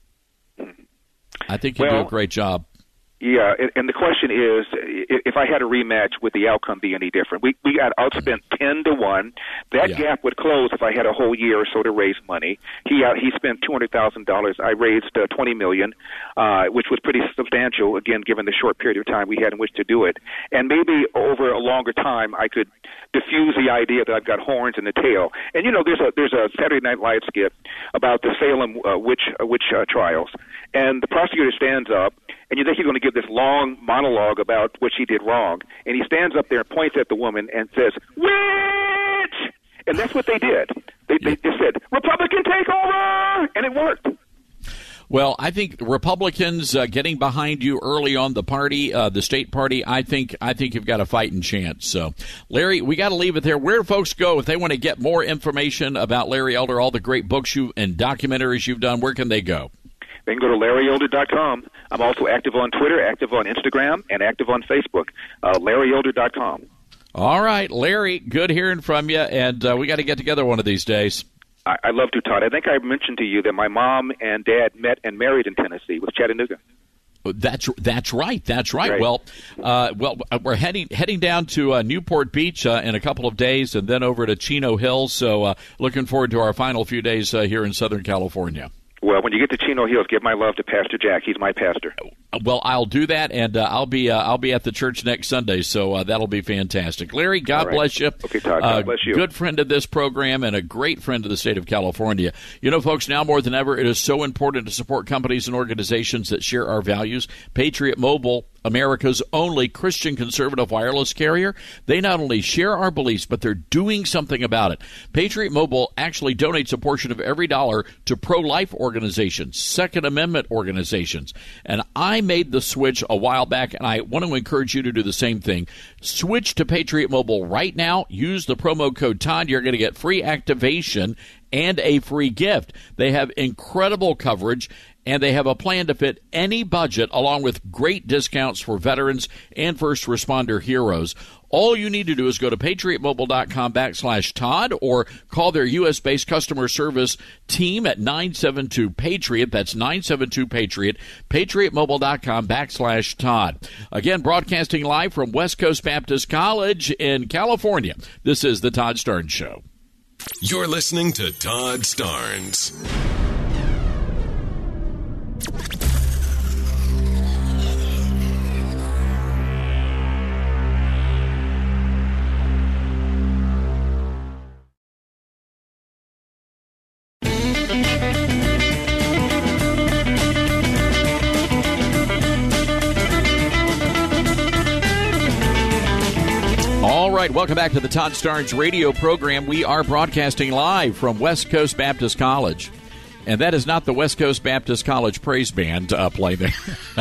I think you well, do a great job. Yeah, and the question is, if I had a rematch, would the outcome be any different? We we got outspent ten to one. That yeah. gap would close if I had a whole year or so to raise money. He uh, he spent two hundred thousand dollars. I raised uh, twenty million, uh, which was pretty substantial. Again, given the short period of time we had in which to do it, and maybe over a longer time, I could diffuse the idea that I've got horns in the tail. And you know, there's a there's a Saturday Night Live skit about the Salem uh, witch uh, witch uh, trials, and the prosecutor stands up. And you think he's going to give this long monologue about what she did wrong. And he stands up there and points at the woman and says, witch! And that's what they did. They, they just said, Republican takeover! And it worked. Well, I think Republicans uh, getting behind you early on the party, uh, the state party, I think I think you've got a fighting chance. So, Larry, we got to leave it there. Where do folks go if they want to get more information about Larry Elder, all the great books you and documentaries you've done? Where can they go? They can go to Larry Elder dot com. I'm also active on Twitter, active on Instagram, and active on Facebook. Uh, Larry Elder dot com. All right, Larry, good hearing from you, and uh, we got to get together one of these days. I, I love to, Todd. I think I mentioned to you that my mom and dad met and married in Tennessee with Chattanooga. That's that's right. That's right. right. Well, uh, well, we're heading heading down to uh, Newport Beach uh, in a couple of days, and then over to Chino Hills. So, uh, looking forward to our final few days uh, here in Southern California. Well, when you get to Chino Hills, give my love to Pastor Jack. He's my pastor. Well, I'll do that, and uh, I'll be uh, I'll be at the church next Sunday, so uh, that'll be fantastic. Larry, God right. bless you. Okay, Todd, God uh, bless you. Good friend of this program and a great friend of the state of California. You know, folks, now more than ever, it is so important to support companies and organizations that share our values. Patriot Mobile, America's only Christian conservative wireless carrier. They not only share our beliefs, but they're doing something about it. Patriot Mobile actually donates a portion of every dollar to pro-life organizations, Second Amendment organizations. And I made the switch a while back, and I want to encourage you to do the same thing. Switch to Patriot Mobile right now. Use the promo code Todd. You're going to get free activation and a free gift. They have incredible coverage. and they have a plan to fit any budget, along with great discounts for veterans and first responder heroes. All you need to do is go to patriotmobile.com backslash Todd or call their U S-based customer service team at nine seven two PATRIOT. That's nine seven two PATRIOT, patriotmobile.com backslash Todd. Again, broadcasting live from West Coast Baptist College in California. This is the Todd Starnes Show. You're listening to Todd Starnes. All right, welcome back to the Todd Starnes radio program. We are broadcasting live from West Coast Baptist College. And that is not the West Coast Baptist College Praise Band uh, playing there.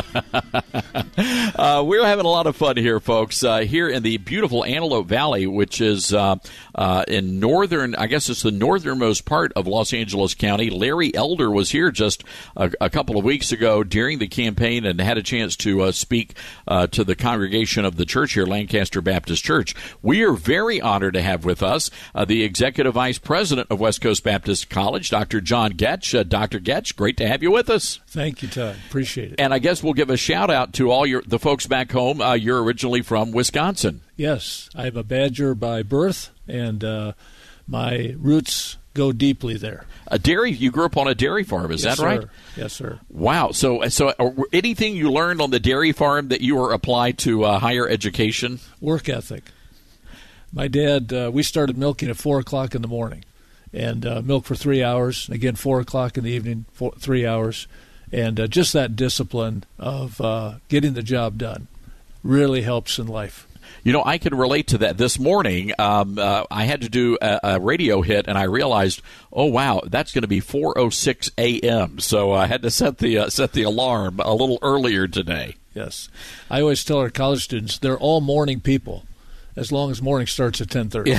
uh, we're having a lot of fun here, folks, uh, here in the beautiful Antelope Valley, which is uh, uh, in northern, I guess it's the northernmost part of Los Angeles County. Larry Elder was here just a, a couple of weeks ago during the campaign and had a chance to uh, speak uh, to the congregation of the church here, Lancaster Baptist Church. We are very honored to have with us uh, the Executive Vice President of West Coast Baptist College, Doctor John Goetsch. Uh, Doctor Goetsch, great to have you with us. Thank you, Todd. Appreciate it. And I guess we'll give a shout-out to all your the folks back home. Uh, you're originally from Wisconsin. Yes. I'm a Badger by birth, and uh, my roots go deeply there. A dairy? You grew up on a dairy farm, is yes, that right? Sir. Yes, sir. Wow. So, so uh, anything you learned on the dairy farm that you were applied to uh, higher education? Work ethic. My dad, uh, we started milking at four o'clock in the morning. And uh, milk for three hours, again, four o'clock in the evening, four, three hours. And uh, just that discipline of uh, getting the job done really helps in life. You know, I can relate to that. This morning, um, uh, I had to do a, a radio hit, and I realized, oh, wow, that's going to be four oh six a.m. So I had to set the uh, set the alarm a little earlier today. Yes. I always tell our college students, they're all morning people, as long as morning starts at ten thirty. Yeah,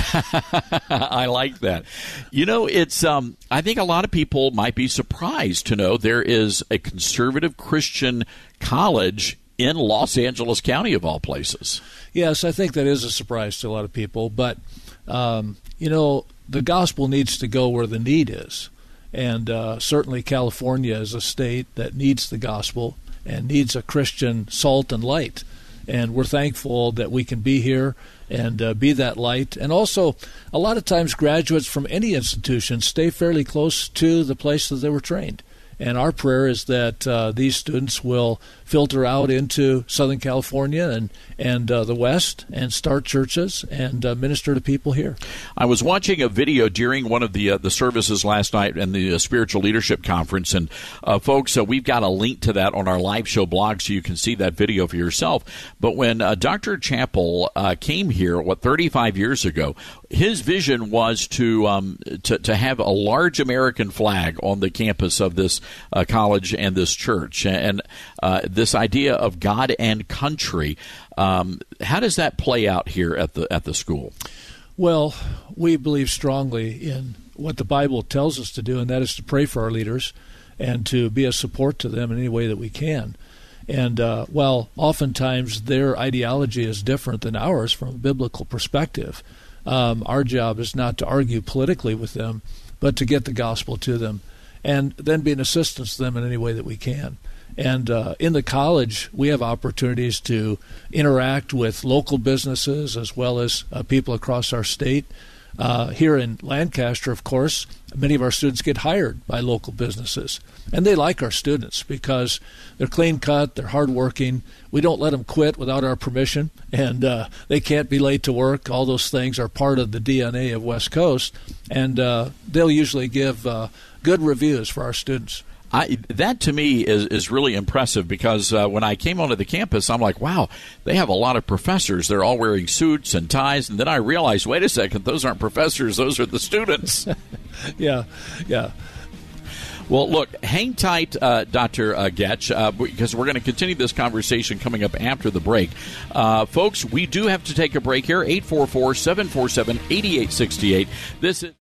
I like that. You know, it's. Um, I think a lot of people might be surprised to know there is a conservative Christian college in Los Angeles County, of all places. Yes, I think that is a surprise to a lot of people. But, um, you know, the gospel needs to go where the need is. And uh, certainly California is a state that needs the gospel and needs a Christian salt and light. And we're thankful that we can be here and uh, be that light. And also, a lot of times graduates from any institution stay fairly close to the place that they were trained. And our prayer is that uh, these students will filter out into Southern California and, and uh, the West and start churches and uh, minister to people here. I was watching a video during one of the uh, the services last night in the uh, Spiritual Leadership Conference. And, uh, folks, uh, we've got a link to that on our live show blog so you can see that video for yourself. But when uh, Doctor Chappell uh, came here, what, thirty-five years ago, his vision was to, um, to, to have a large American flag on the campus of this uh, college and this church. And uh, this idea of God and country, um, how does that play out here at the at the school? Well, we believe strongly in what the Bible tells us to do, and that is to pray for our leaders and to be a support to them in any way that we can. And uh, while oftentimes their ideology is different than ours from a biblical perspective, um, our job is not to argue politically with them, but to get the gospel to them and then be an assistance to them in any way that we can. And uh, in the college, we have opportunities to interact with local businesses as well as uh, people across our state. Uh, here in Lancaster, of course, many of our students get hired by local businesses. And they like our students because they're clean-cut, they're hardworking. We don't let them quit without our permission, and uh, they can't be late to work. All those things are part of the D N A of West Coast, and uh, they'll usually give uh, good reviews for our students. I, that to me is, is really impressive because uh, when I came onto the campus, I'm like, wow, they have a lot of professors. They're all wearing suits and ties. And then I realized, wait a second, those aren't professors. Those are the students. yeah, yeah. Well, look, hang tight, uh, Doctor Uh, Goetsch, uh, because we're going to continue this conversation coming up after the break. Uh, folks, we do have to take a break here, eight four four, seven four seven, eight eight six eight. This is...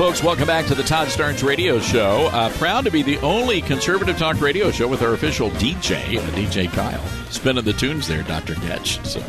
Folks, welcome back to the Todd Starnes Radio Show. Uh, proud to be the only conservative talk radio show with our official D J, uh, D J Kyle. Spinning the tunes there, Doctor Getch. So,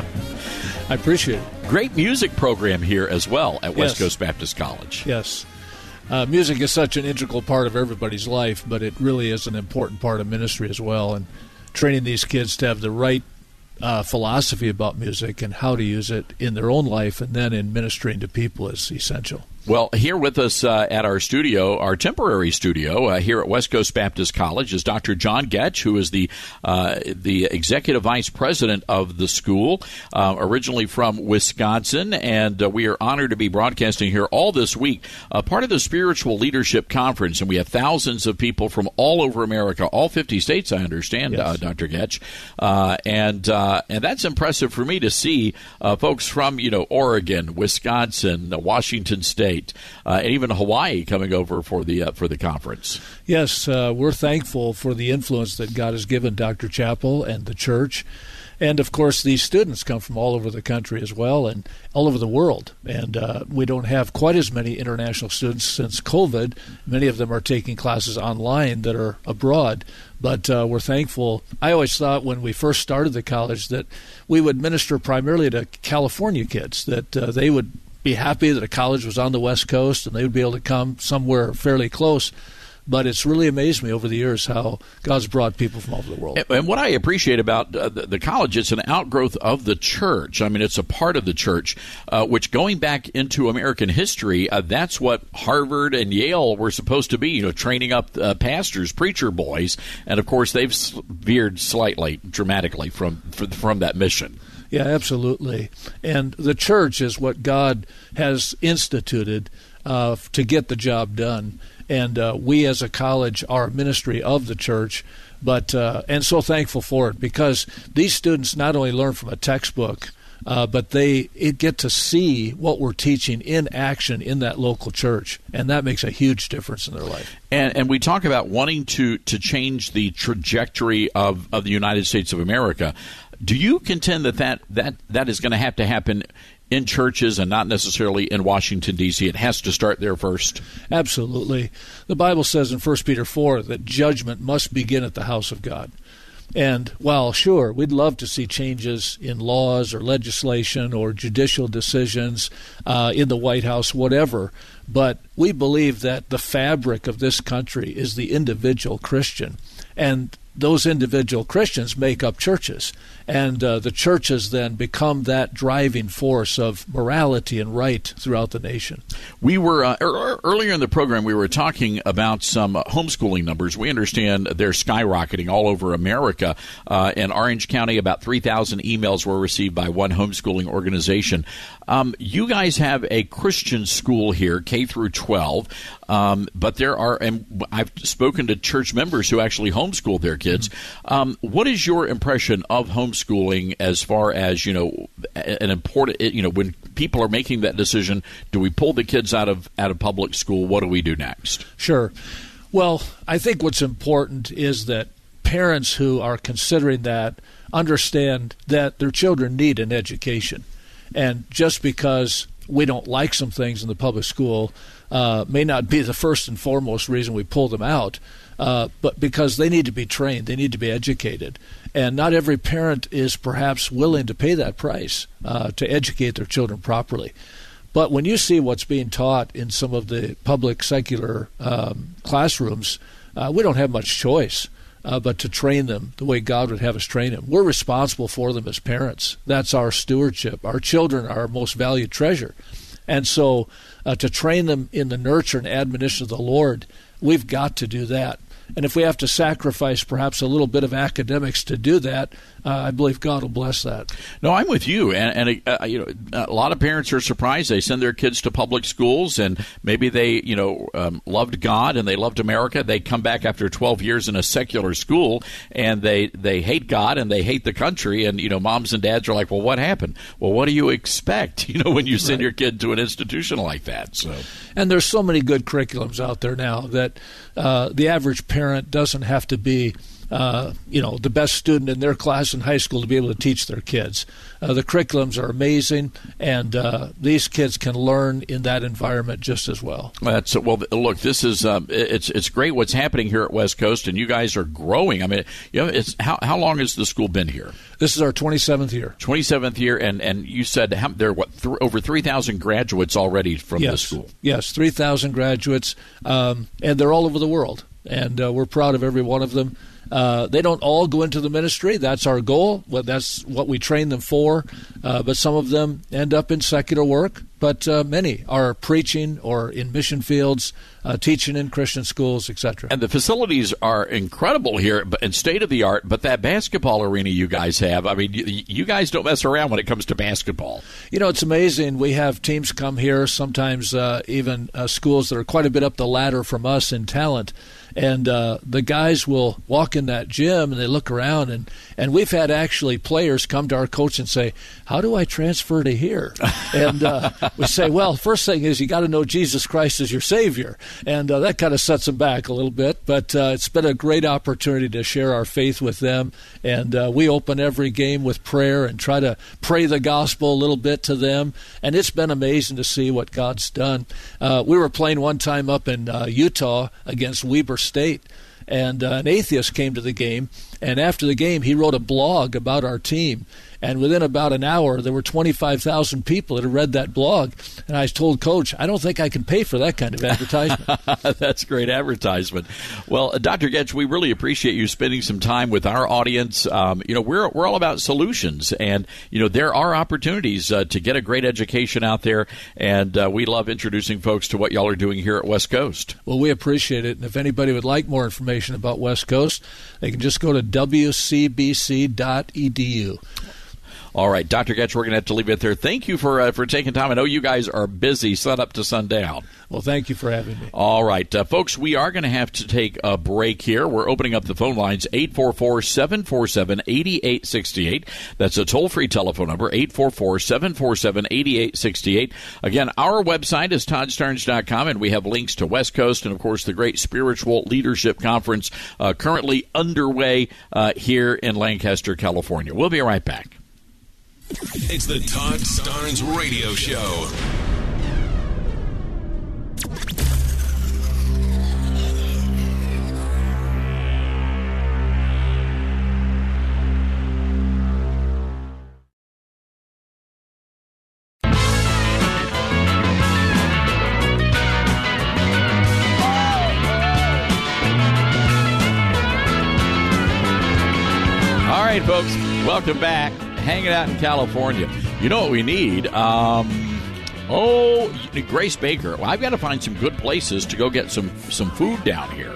I appreciate it. Great music program here as well at West Yes. Coast Baptist College. Yes. Uh, music is such an integral part of everybody's life, but it really is an important part of ministry as well. And training these kids to have the right uh, philosophy about music and how to use it in their own life and then in ministering to people is essential. Well, here with us uh, at our studio, our temporary studio uh, here at West Coast Baptist College, is Doctor John Getch, who is the uh, the executive vice president of the school, uh, originally from Wisconsin, and uh, we are honored to be broadcasting here all this week, uh, part of the Spiritual Leadership Conference, and we have thousands of people from all over America, all fifty states, I understand, Yes. uh, Doctor Getch, uh, and uh, and that's impressive for me to see uh, folks from you know Oregon, Wisconsin, Washington State. Uh, and even Hawaii coming over for the uh, for the conference. Yes, uh, we're thankful for the influence that God has given Doctor Chappell and the church. And, of course, these students come from all over the country as well and all over the world. And uh, we don't have quite as many international students since COVID. Many of them are taking classes online that are abroad. But uh, we're thankful. I always thought when we first started the college that we would minister primarily to California kids, that uh, they would be happy that a college was on the West Coast and they would be able to come somewhere fairly close. But it's really amazed me over the years how God's brought people from all over the world. And, and what I appreciate about uh, the, the college, it's an outgrowth of the church. I mean, it's a part of the church, uh, which going back into American history, uh, that's what Harvard and Yale were supposed to be, you know, training up uh, pastors, preacher boys. And, of course, they've veered slightly, dramatically from from that mission. Yeah, absolutely. And the church is what God has instituted uh, to get the job done. And uh, we as a college are a ministry of the church, but uh, and so thankful for it because these students not only learn from a textbook, uh, but they it get to see what we're teaching in action in that local church, and that makes a huge difference in their life. And, and we talk about wanting to, to change the trajectory of, of the United States of America. Do you contend that that, that, that is going to have to happen in churches and not necessarily in Washington, D C? It has to start there first. Absolutely. The Bible says in First Peter four that judgment must begin at the house of God. And while, sure, we'd love to see changes in laws or legislation or judicial decisions uh, in the White House, whatever, but we believe that the fabric of this country is the individual Christian. And those individual Christians make up churches, and uh, the churches then become that driving force of morality and right throughout the nation. We were uh, er, earlier in the program, we were talking about some uh, homeschooling numbers. We understand they're skyrocketing all over America. Uh, in Orange County, about three thousand emails were received by one homeschooling organization. Um, you guys have a Christian school here, K through twelve, um, but there are, and I've spoken to church members who actually homeschool their kids. Um, what is your impression of homeschooling as far as, you know, an important, you know, when people are making that decision, do we pull the kids out of out of public school? What do we do next? Sure. Well, I think what's important is that parents who are considering that understand that their children need an education. And just because we don't like some things in the public school uh, may not be the first and foremost reason we pull them out, uh, but because they need to be trained, they need to be educated. And not every parent is perhaps willing to pay that price uh, to educate their children properly. But when you see what's being taught in some of the public secular um, classrooms, uh, we don't have much choice uh, but to train them the way God would have us train them. We're responsible for them as parents. That's our stewardship. Our children are our most valued treasure. And so uh, to train them in the nurture and admonition of the Lord, we've got to do that. And if we have to sacrifice perhaps a little bit of academics to do that, uh, I believe God will bless that. No, I'm with you. And, and uh, you know, a lot of parents are surprised. They send their kids to public schools, and maybe they, you know, um, loved God and they loved America. They come back after twelve years in a secular school, and they, they hate God and they hate the country. And, you know, moms and dads are like, well, what happened? Well, what do you expect, you know, when you send right. your kid to an institution like that? So, And there's so many good curriculums out there now that uh, the average parent parent doesn't have to be Uh, you know, the best student in their class in high school to be able to teach their kids. Uh, the curriculums are amazing, and uh, these kids can learn in that environment just as well. That's well. Look, this is um, it's it's great what's happening here at West Coast, and you guys are growing. I mean, you know, it's how how long has the school been here? This is our twenty-seventh year. twenty-seventh year, and and you said how, there are what th- over three thousand graduates already from yes. the school. Yes, three thousand graduates, um, and they're all over the world, and uh, we're proud of every one of them. Uh, they don't all go into the ministry. That's our goal. Well, that's what we train them for. Uh, but some of them end up in secular work. But uh, many are preaching or in mission fields, uh, teaching in Christian schools, et cetera. And the facilities are incredible here and state of the art. But that basketball arena you guys have, I mean, you, you guys don't mess around when it comes to basketball. You know, it's amazing. We have teams come here, sometimes uh, even uh, schools that are quite a bit up the ladder from us in talent. And uh, the guys will walk in that gym and they look around, and, and we've had actually players come to our coach and say, how do I transfer to here? And uh, we say, well, first thing is you got to know Jesus Christ as your Savior. And uh, that kind of sets them back a little bit. But uh, it's been a great opportunity to share our faith with them. And uh, we open every game with prayer and try to pray the gospel a little bit to them. And it's been amazing to see what God's done. Uh, we were playing one time up in uh, Utah against Weber State, and uh, an atheist came to the game, and after the game he wrote a blog about our team, and within about an hour there were twenty-five thousand people that had read that blog. And I told Coach, I don't think I can pay for that kind of advertisement. That's great advertisement. Well, uh, Doctor Goetsch, we really appreciate you spending some time with our audience. Um, you know, we're we're all about solutions, and you know there are opportunities uh, to get a great education out there, and uh, we love introducing folks to what y'all are doing here at West Coast. Well, we appreciate it, and if anybody would like more information about West Coast, they can just go to w c b c dot e d u. All right, Doctor Goetsch, we're going to have to leave it there. Thank you for uh, for taking time. I know you guys are busy, sun up to sundown. Well, thank you for having me. All right, uh, folks, we are going to have to take a break here. We're opening up the phone lines, eight four four, seven four seven, eight eight six eight. That's a toll-free telephone number, eight four four, seven four seven, eight eight six eight. Again, our website is todd starnes dot com, and we have links to West Coast and, of course, the great Spiritual Leadership Conference uh, currently underway uh, here in Lancaster, California. We'll be right back. It's the Todd Starnes Radio Show. All right, folks, welcome back. Hanging out in California. You know what we need? Um, oh, Grace Baker. Well, I've got to find some good places to go get some, some food down here.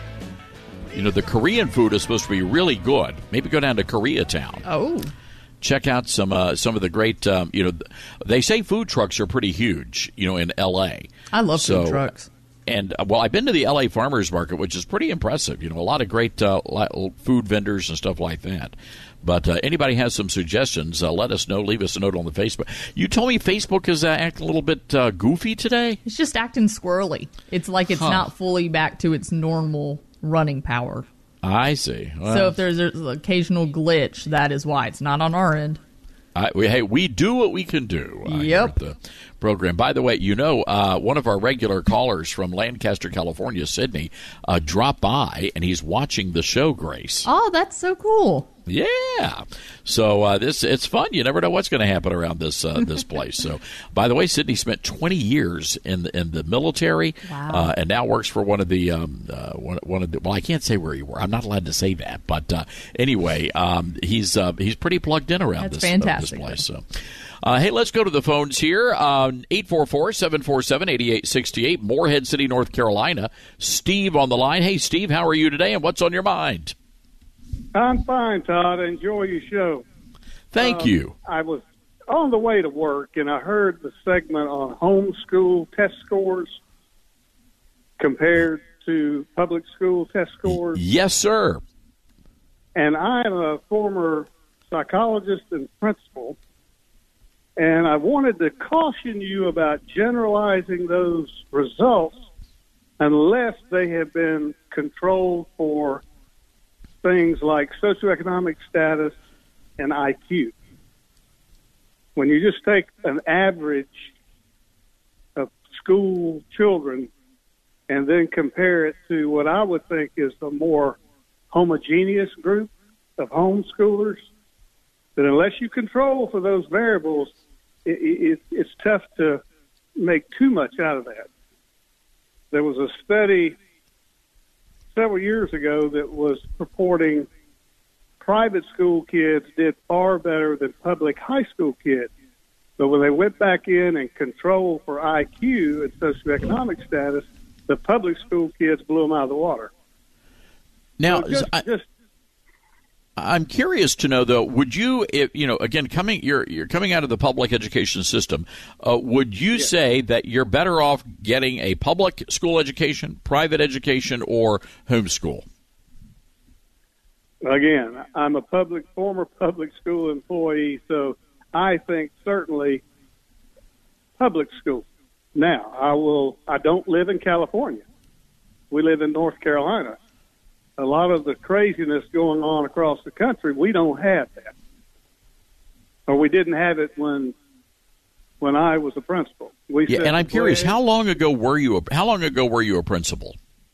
You know, the Korean food is supposed to be really good. Maybe go down to Koreatown. Oh. Check out some uh, some of the great, um, you know, they say food trucks are pretty huge, you know, in L A. I love so, food trucks. And, uh, well, I've been to the L A Farmers Market, which is pretty impressive. You know, a lot of great uh, food vendors and stuff like that. But uh, anybody has some suggestions, uh, let us know. Leave us a note on the Facebook. You told me Facebook is uh, acting a little bit uh, goofy today? It's just acting squirrely. It's like it's huh. not fully back to its normal running power. I see. Well, so if there's an occasional glitch, that is why. It's not on our end. I, we, hey, we do what we can do. Uh, yep. The program. By the way, you know, uh, one of our regular callers from Lancaster, California, Sydney, uh, dropped by, and he's watching the show, Grace. Oh, that's so cool. Yeah. So uh, this it's fun. You never know what's going to happen around this uh, this place. So, by the way, Sydney spent twenty years in the, in the military, wow. uh, and now works for one of the um, uh, one, one of the. Well, I can't say where you were. I'm not allowed to say that. But uh, anyway, um, he's uh, he's pretty plugged in around That's this, fantastic. Uh, this place. So. Uh, hey, let's go to the phones here. eight four four, seven four seven, eight eight six eight, Morehead City, North Carolina. Steve on the line. Hey, Steve, how are you today, and what's on your mind? I'm fine, Todd. I enjoy your show. Thank um, you. I was on the way to work, and I heard the segment on homeschool test scores compared to public school test scores. Yes, sir. And I'm a former psychologist and principal, and I wanted to caution you about generalizing those results unless they have been controlled for things like socioeconomic status and I Q. When you just take an average of school children and then compare it to what I would think is the more homogeneous group of homeschoolers, that unless you control for those variables, it, it, it's tough to make too much out of that. There was a study several years ago that was purporting private school kids did far better than public high school kids. But when they went back in and controlled for I Q and socioeconomic status, the public school kids blew them out of the water. Now, so just, I, just, I'm curious to know, though, would you, if, you know, again, coming you're you're coming out of the public education system, uh, would you yeah. say that you're better off getting a public school education, private education, or homeschool? Again, I'm a public former public school employee, so I think certainly public school. Now, I will. I don't live in California. We live in North Carolina. A lot of the craziness going on across the country, we don't have that, or we didn't have it when when I was a principal. We yeah, and I'm curious, how long ago were you? A, how long ago were you a principal?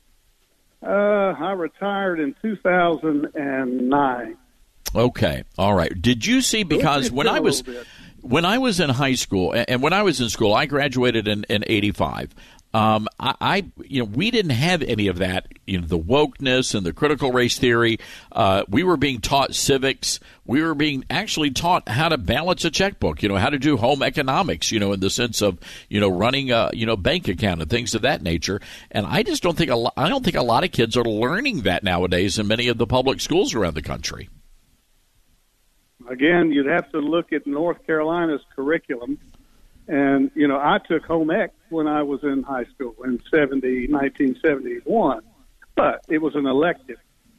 Uh, I retired in two thousand nine. Okay, all right. Did you see, because when I was when I was in high school, and when I was in school, I graduated in, in eighty-five. Um, I, I, you know, we didn't have any of that, you know, the wokeness and the critical race theory. Uh, we were being taught civics. We were being actually taught how to balance a checkbook, you know, how to do home economics, you know, in the sense of, you know, running a, you know, bank account and things of that nature. And I just don't think a lot, I don't think a lot of kids are learning that nowadays in many of the public schools around the country. Again, you'd have to look at North Carolina's curriculum. And, you know, I took home ec when I was in high school in nineteen seventy-one, but it was an elective.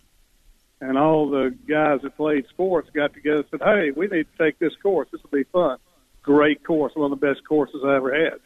And all the guys that played sports got together and said, hey, we need to take this course. This will be fun. Great course, one of the best courses I ever had.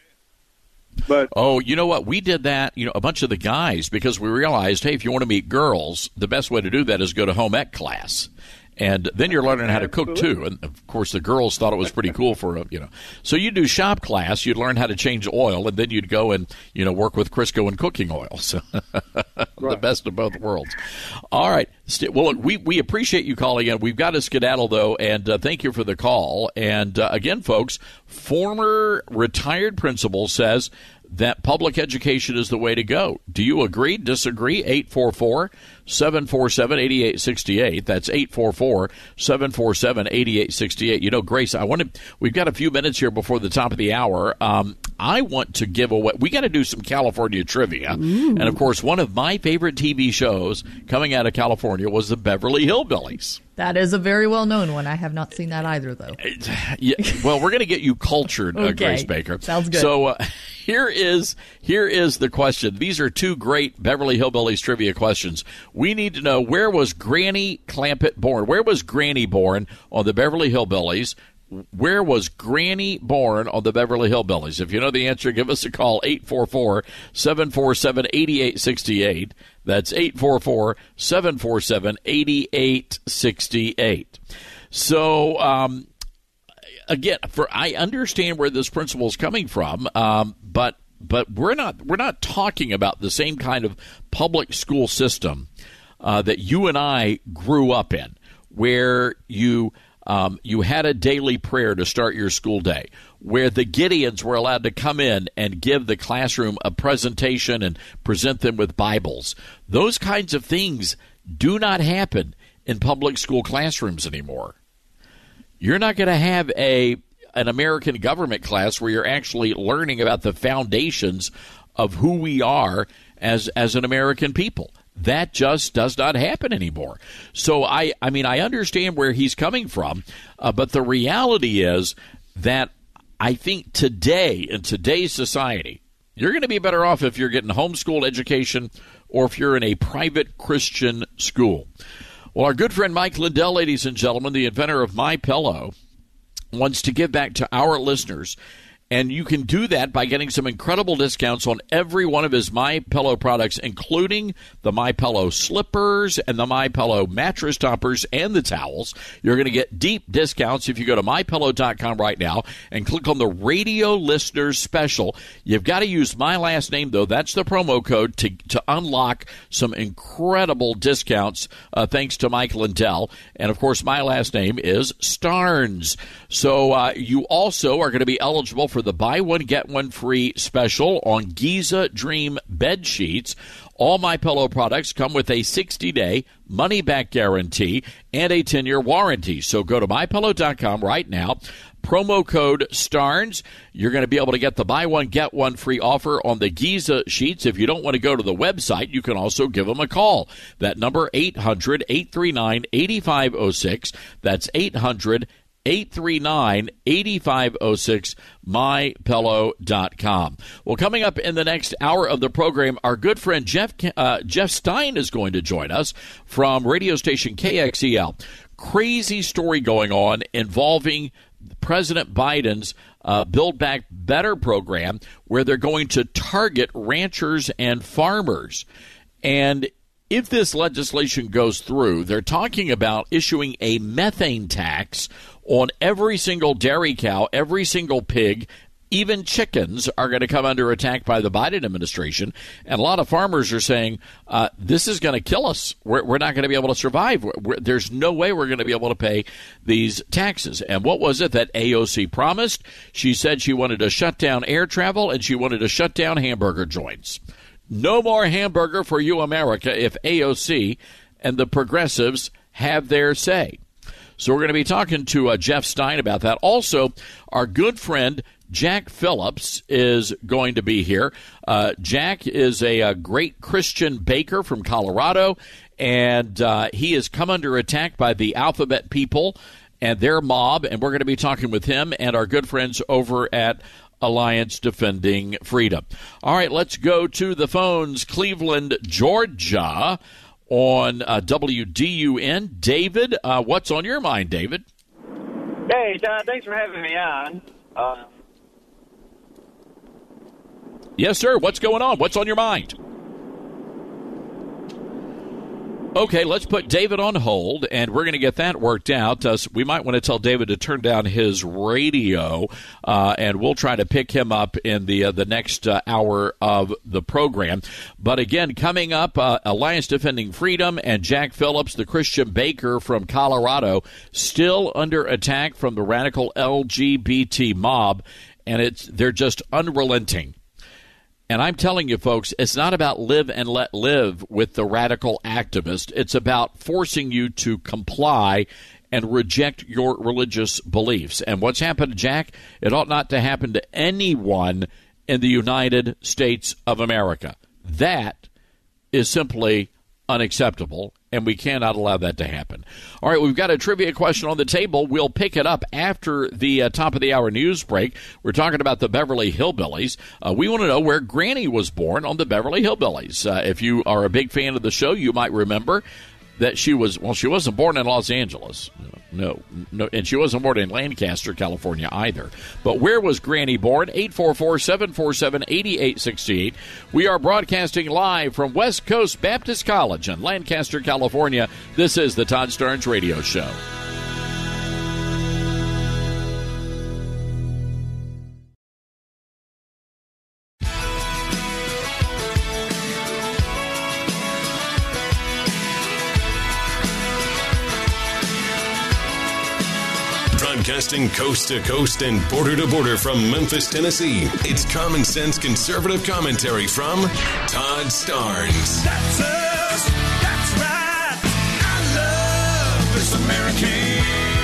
But oh, you know what? We did that, you know, a bunch of the guys, because we realized, hey, if you want to meet girls, the best way to do that is go to home ec class. And then you're learning how to cook, too. And, of course, the girls thought it was pretty cool for, you know. So you do shop class, you'd learn how to change oil, and then you'd go and, you know, work with Crisco and cooking oil. So right. The best of both worlds. All right. Well, look, we, we appreciate you calling in. We've got to skedaddle, though, and uh, thank you for the call. And, uh, again, folks, former retired principal says that public education is the way to go. Do you agree, disagree? eight four four, seven four seven, eight eight six eight. That's eight four four, seven four seven, eight eight six eight. You know, Grace, I want to, we've got a few minutes here before the top of the hour. Um, I want to give away, we got to do some California trivia. Ooh. And, of course, one of my favorite T V shows coming out of California was the Beverly Hillbillies. That is a very well-known one. I have not seen that either, though. Yeah, well, we're going to get you cultured, okay. uh, Grace Baker. Sounds good. So uh, here is here is the question. These are two great Beverly Hillbillies trivia questions. We need to know, where was Granny Clampett born? Where was Granny born on the Beverly Hillbillies? Where was Granny born on the Beverly Hillbillies? If you know the answer, give us a call, eight four four, seven four seven, eight eight six eight. That's eight four four, seven four seven, eight eight six eight. So, um, again, for I understand where this principle is coming from, um, but but we're not we're not talking about the same kind of public school system uh, that you and I grew up in, where you Um, you had a daily prayer to start your school day, where the Gideons were allowed to come in and give the classroom a presentation and present them with Bibles. Those kinds of things do not happen in public school classrooms anymore. You're not going to have a an American government class where you're actually learning about the foundations of who we are as as an American people. That just does not happen anymore. So, I, I mean, I understand where he's coming from, uh, but the reality is that I think today, in today's society, you're going to be better off if you're getting homeschool education or if you're in a private Christian school. Well, our good friend Mike Lindell, ladies and gentlemen, the inventor of MyPillow, wants to give back to our listeners And you can do that by getting some incredible discounts on every one of his MyPillow products, including the MyPillow slippers and the MyPillow mattress toppers and the towels. You're going to get deep discounts if you go to my pillow dot com right now and click on the radio listeners special. You've got to use my last name, though. That's the promo code to, to unlock some incredible discounts, uh, thanks to Mike Lindell. And, of course, my last name is Starnes. So uh, you also are going to be eligible for the buy one, get one free special on Giza Dream bed sheets. All MyPillow products come with a sixty-day money-back guarantee and a ten-year warranty. So go to my pillow dot com right now. Promo code STARNS. You're going to be able to get the buy one, get one free offer on the Giza sheets. If you don't want to go to the website, you can also give them a call. That number, eight hundred, eight three nine, eight five zero six. That's eight hundred, eight three nine, eight five zero six, my pillow dot com. Well, coming up in the next hour of the program, our good friend Jeff uh, Jeff Stein is going to join us from radio station K X E L. Crazy story going on involving President Biden's uh, Build Back Better program, where they're going to target ranchers and farmers. And if this legislation goes through, they're talking about issuing a methane tax on every single dairy cow, every single pig. Even chickens are going to come under attack by the Biden administration. And a lot of farmers are saying, uh, this is going to kill us. We're, we're not going to be able to survive. We're, there's no way we're going to be able to pay these taxes. And what was it that A O C promised? She said she wanted to shut down air travel and she wanted to shut down hamburger joints. No more hamburger for you, America, if A O C and the progressives have their say. So we're going to be talking to uh, Jeff Stein about that. Also, our good friend Jack Phillips is going to be here. Uh, Jack is a, a great Christian baker from Colorado, and uh, he has come under attack by the Alphabet people and their mob, and we're going to be talking with him and our good friends over at Alliance Defending Freedom. All right, let's go to the phones. Cleveland, Georgia, on uh, W D U N. David, uh, what's on your mind, David? Hey, Todd, thanks for having me on. Uh, yes, sir. What's going on? What's on your mind? Okay, let's put David on hold, and we're going to get that worked out. Uh, we might want to tell David to turn down his radio, uh, and we'll try to pick him up in the uh, the next uh, hour of the program. But again, coming up, uh, Alliance Defending Freedom and Jack Phillips, the Christian baker from Colorado, still under attack from the radical L G B T mob, and it's they're just unrelenting. And I'm telling you, folks, it's not about live and let live with the radical activist. It's about forcing you to comply and reject your religious beliefs. And what's happened to Jack, it ought not to happen to anyone in the United States of America. That is simply unacceptable, and we cannot allow that to happen. All right, we've got a trivia question on the table. We'll pick it up after the uh, top of the hour news break. We're talking about the Beverly Hillbillies. Uh, we want to know where Granny was born on the Beverly Hillbillies. Uh, if you are a big fan of the show, you might remember that she was, well, she wasn't born in Los Angeles. No, no, and she wasn't born in Lancaster, California either. But where was Granny born? eight four four, seven four seven, eight eight six eight. We are broadcasting live from West Coast Baptist College in Lancaster, California. This is the Todd Starnes Radio Show. Broadcasting coast to coast and border to border from Memphis, Tennessee. It's common sense conservative commentary from Todd Starnes. That's us. That's right. I love this American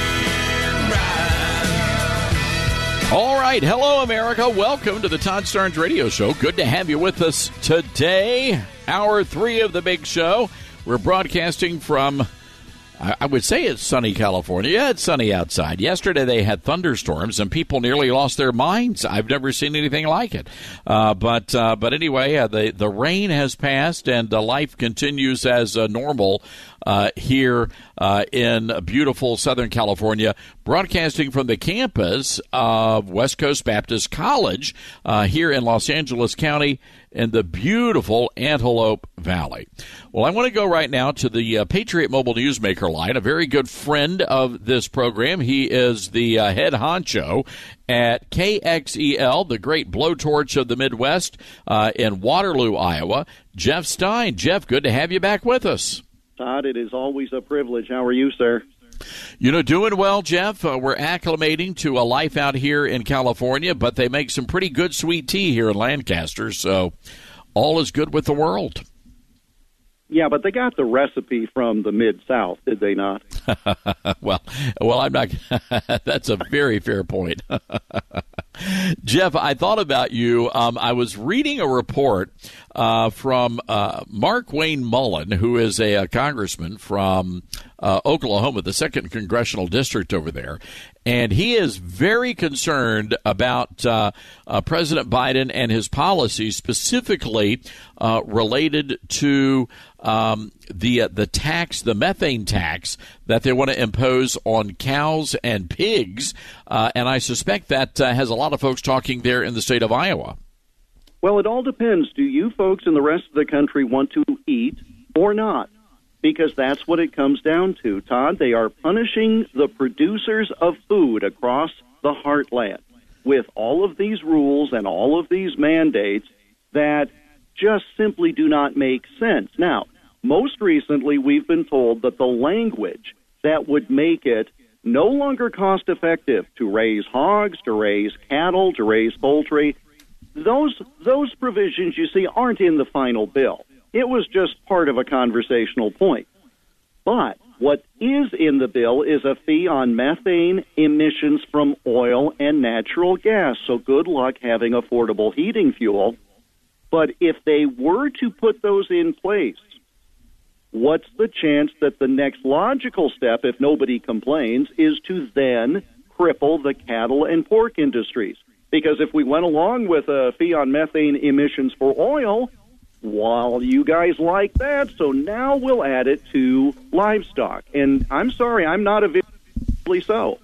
ride. All right. Hello, America. Welcome to the Todd Starnes Radio Show. Good to have you with us today. Hour three of the big show. We're broadcasting from I, I would say it's sunny California. Yeah, it's sunny outside. Yesterday they had thunderstorms, and people nearly lost their minds. I've never seen anything like it. Uh, but uh, but anyway, uh, the, the rain has passed, and uh, life continues as uh, normal uh, here uh, in beautiful Southern California, broadcasting from the campus of West Coast Baptist College uh, here in Los Angeles County in the beautiful Antelope Valley. Well, I want to go right now to the uh, Patriot Mobile Newsmaker line, a very good friend of this program. He is the uh, head honcho at K X E L, the great blowtorch of the Midwest uh, in Waterloo, Iowa. Jeff Stein. Jeff, good to have you back with us. Todd, it is always a privilege. How are you, sir? You know, doing well, Jeff. Uh, we're acclimating to a life out here in California, but they make some pretty good sweet tea here in Lancaster, so all is good with the world. Yeah, but they got the recipe from the Mid-South, did they not? well, well, I'm not. That's a very fair point. Jeff, I thought about you. Um, I was reading a report uh, from uh, Mark Wayne Mullen, who is a, a congressman from uh, Oklahoma, the second congressional district over there. And he is very concerned about uh, uh, President Biden and his policies, specifically uh, related to um, the uh, the tax, the methane tax that they want to impose on cows and pigs. Uh, and I suspect that uh, has a lot of folks talking there in the state of Iowa. Well, it all depends. Do you folks in the rest of the country want to eat or not? Because that's what it comes down to, Todd. They are punishing the producers of food across the heartland with all of these rules and all of these mandates that just simply do not make sense. Now, most recently, we've been told that the language that would make it no longer cost-effective to raise hogs, to raise cattle, to raise poultry, those those provisions, you see, aren't in the final bill. It was just part of a conversational point. But what is in the bill is a fee on methane emissions from oil and natural gas. So good luck having affordable heating fuel. But if they were to put those in place, what's the chance that the next logical step, if nobody complains, is to then cripple the cattle and pork industries? Because if we went along with a fee on methane emissions for oil, well, you guys like that, so now we'll add it to livestock. And I'm sorry, I'm not eventually so.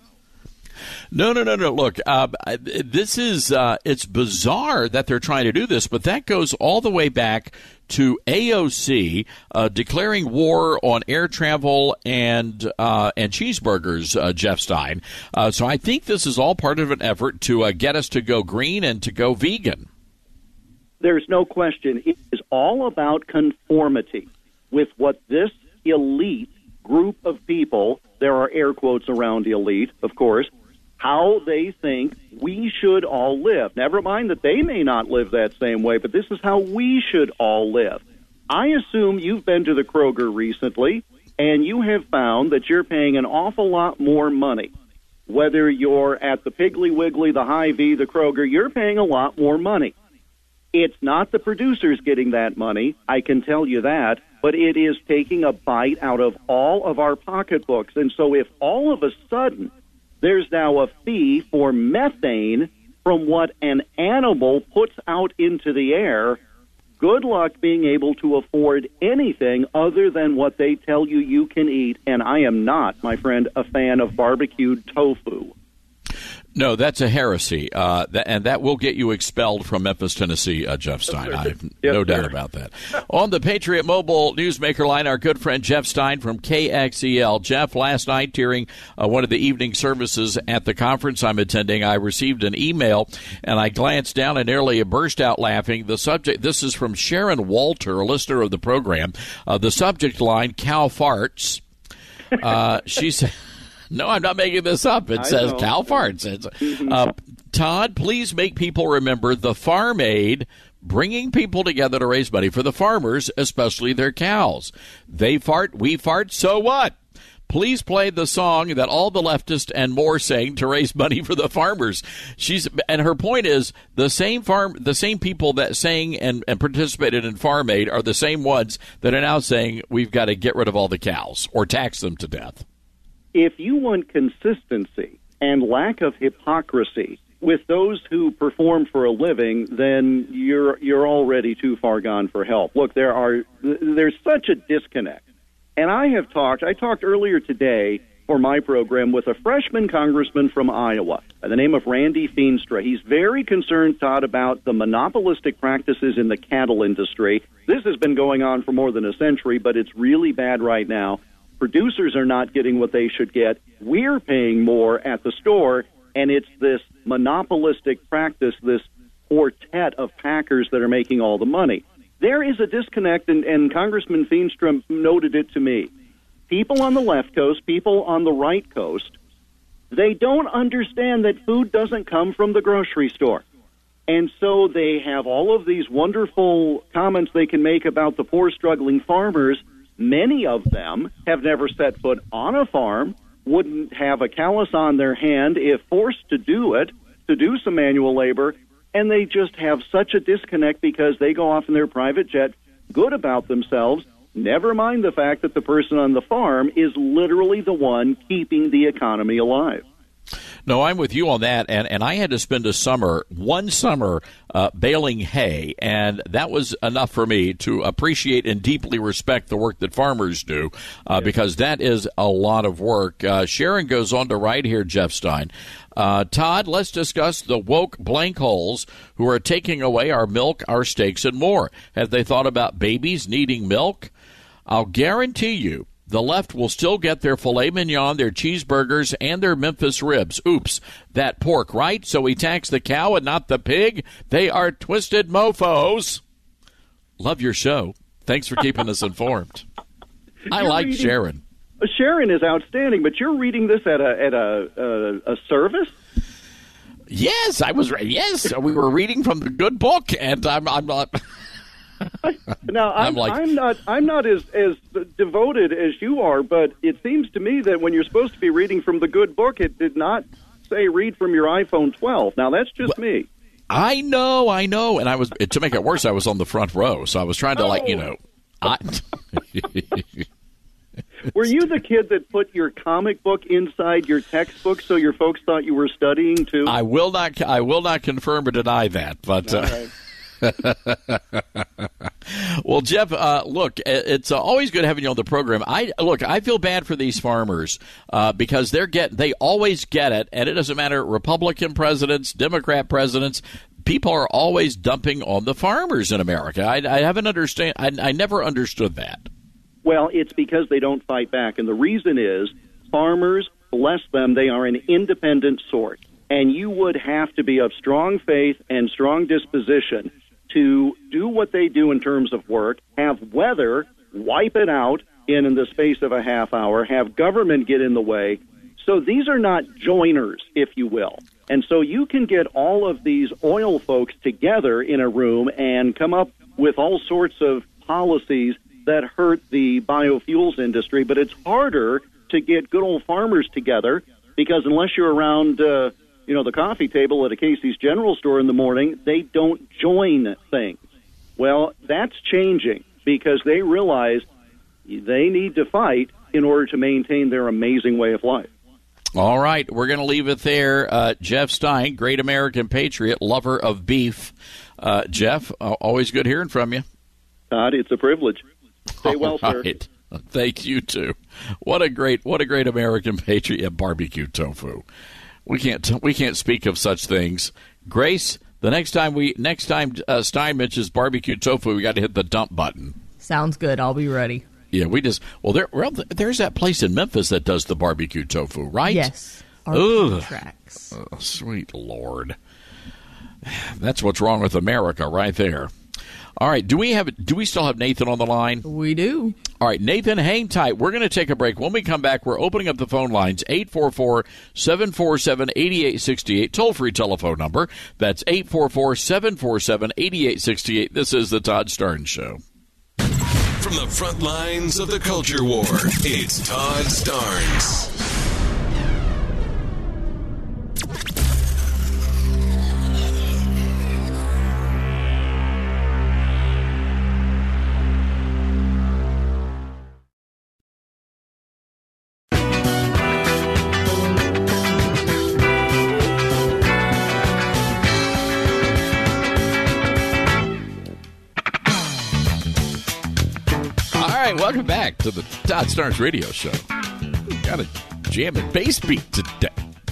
No, no, no, no. Look, uh, this is, uh, it's bizarre that they're trying to do this, but that goes all the way back to A O C uh, declaring war on air travel and uh, and cheeseburgers, uh, Jeff Stein. Uh, so I think this is all part of an effort to uh, get us to go green and to go vegan. There's no question. It is all about conformity with what this elite group of people, there are air quotes around elite, of course, how they think we should all live. Never mind that they may not live that same way, but this is how we should all live. I assume you've been to the Kroger recently, and you have found that you're paying an awful lot more money. Whether you're at the Piggly Wiggly, the Hy-Vee, the Kroger, you're paying a lot more money. It's not the producers getting that money, I can tell you that, but it is taking a bite out of all of our pocketbooks. And so if all of a sudden there's now a fee for methane from what an animal puts out into the air, good luck being able to afford anything other than what they tell you you can eat. And I am not, my friend, a fan of barbecued tofu. No, that's a heresy, uh, th- and that will get you expelled from Memphis, Tennessee, uh, Jeff Stein. I have yes, no sir. doubt about that. On the Patriot Mobile Newsmaker line, our good friend Jeff Stein from K X E L. Jeff, last night during uh, one of the evening services at the conference I'm attending, I received an email, and I glanced down and nearly burst out laughing. The subject, this is from Sharon Walter, a listener of the program. Uh, the subject line, cow farts. Uh, she said... No, I'm not making this up. It I says know. Cow farts. It's, uh, Todd, please make people remember the Farm Aid bringing people together to raise money for the farmers, especially their cows. They fart, we fart, so what? please play the song that all the leftists and more sang to raise money for the farmers. She's and her point is the same farm, the same people that sang and, and participated in Farm Aid are the same ones that are now saying we've got to get rid of all the cows or tax them to death. If you want consistency and lack of hypocrisy with those who perform for a living, then you're you're already too far gone for help. Look, there are there's such a disconnect. And I have talked, I talked earlier today for my program with a freshman congressman from Iowa by the name of Randy Feenstra. He's very concerned, Todd, about the monopolistic practices in the cattle industry. This has been going on for more than a century, but it's really bad right now. Producers are not getting what they should get. We're paying more at the store, and it's this monopolistic practice, this quartet of packers that are making all the money. There is a disconnect, and, and Congressman Feenstra noted it to me. People on the left coast, people on the right coast, they don't understand that food doesn't come from the grocery store. And so they have all of these wonderful comments they can make about the poor, struggling farmers. Many of them have never set foot on a farm, wouldn't have a callus on their hand if forced to do it, to do some manual labor, and they just have such a disconnect because they go off in their private jet, good about themselves, never mind the fact that the person on the farm is literally the one keeping the economy alive. No, I'm with you on that, and, and I had to spend a summer, one summer, uh, baling hay, and that was enough for me to appreciate and deeply respect the work that farmers do, uh, yeah. because that is a lot of work. Uh, Sharon goes on to write here, Jeff Stein, uh, Todd, let's discuss the woke blank holes who are taking away our milk, our steaks, and more. Have they thought about babies needing milk? I'll guarantee you, the left will still get their filet mignon, their cheeseburgers, and their Memphis ribs. Oops, that pork, right? So we tax the cow and not the pig? They are twisted mofos. Love your show. Thanks for keeping us informed. I you're like reading, Sharon. Sharon is outstanding, but you're reading this at a at a a, a service? Yes, I was. Yes, we were reading from the good book, and I'm I'm not. Now, I'm, I'm, like, I'm not I'm not as, as devoted as you are, but it seems to me that when you're supposed to be reading from the good book, it did not say read from your iPhone twelve. Now, that's just well, me. I know, I know. And I was to make it worse, I was on the front row, so I was trying to, oh. like, you know. I... Were you the kid that put your comic book inside your textbook so your folks thought you were studying, too? I will not I will not confirm or deny that, but... Uh, right. Well, Jeff, uh, look, it's uh, always good having you on the program. I look, I feel bad for these farmers uh, because they're get they always get it, and it doesn't matter Republican presidents, Democrat presidents. People are always dumping on the farmers in America. I, I haven't understand. I, I never understood that. Well, it's because they don't fight back, and the reason is farmers, bless them, they are an independent sort, and you would have to be of strong faith and strong disposition to do what they do in terms of work, have weather wipe it out in, in the space of a half hour, have government get in the way. So these are not joiners, if you will. And so you can get all of these oil folks together in a room and come up with all sorts of policies that hurt the biofuels industry, but it's harder to get good old farmers together because unless you're around uh, you know, the coffee table at a Casey's General Store in the morning, they don't join things. Well, that's changing because they realize they need to fight in order to maintain their amazing way of life. All right, we're going to leave it there. Uh, Jeff Stein, great American patriot, lover of beef. Uh, Jeff, uh, always good hearing from you. Todd, it's a privilege. Stay well, right. Sir. Thank you, too. What a great, what a great American patriot. Yeah, barbecue tofu. We can't we can't speak of such things. Grace, the next time we next time uh, Stein mentions barbecue tofu, we got to hit the dump button. Sounds good. I'll be ready. Yeah, we just well there well, there's that place in Memphis that does the barbecue tofu, right? Yes. Ugh. Tracks. Oh, sweet Lord. That's what's wrong with America right there. All right, do we have do we still have Nathan on the line? We do. All right, Nathan, hang tight. We're going to take a break. When we come back, we're opening up the phone lines, eight four four, seven four seven, eight eight six eight, toll-free telephone number. That's eight four four, seven four seven, eight eight six eight. This is the Todd Starnes Show. From the front lines of the culture war, it's Todd Starnes. Welcome back to the Todd Starnes Radio Show. Got a jamming bass beat today.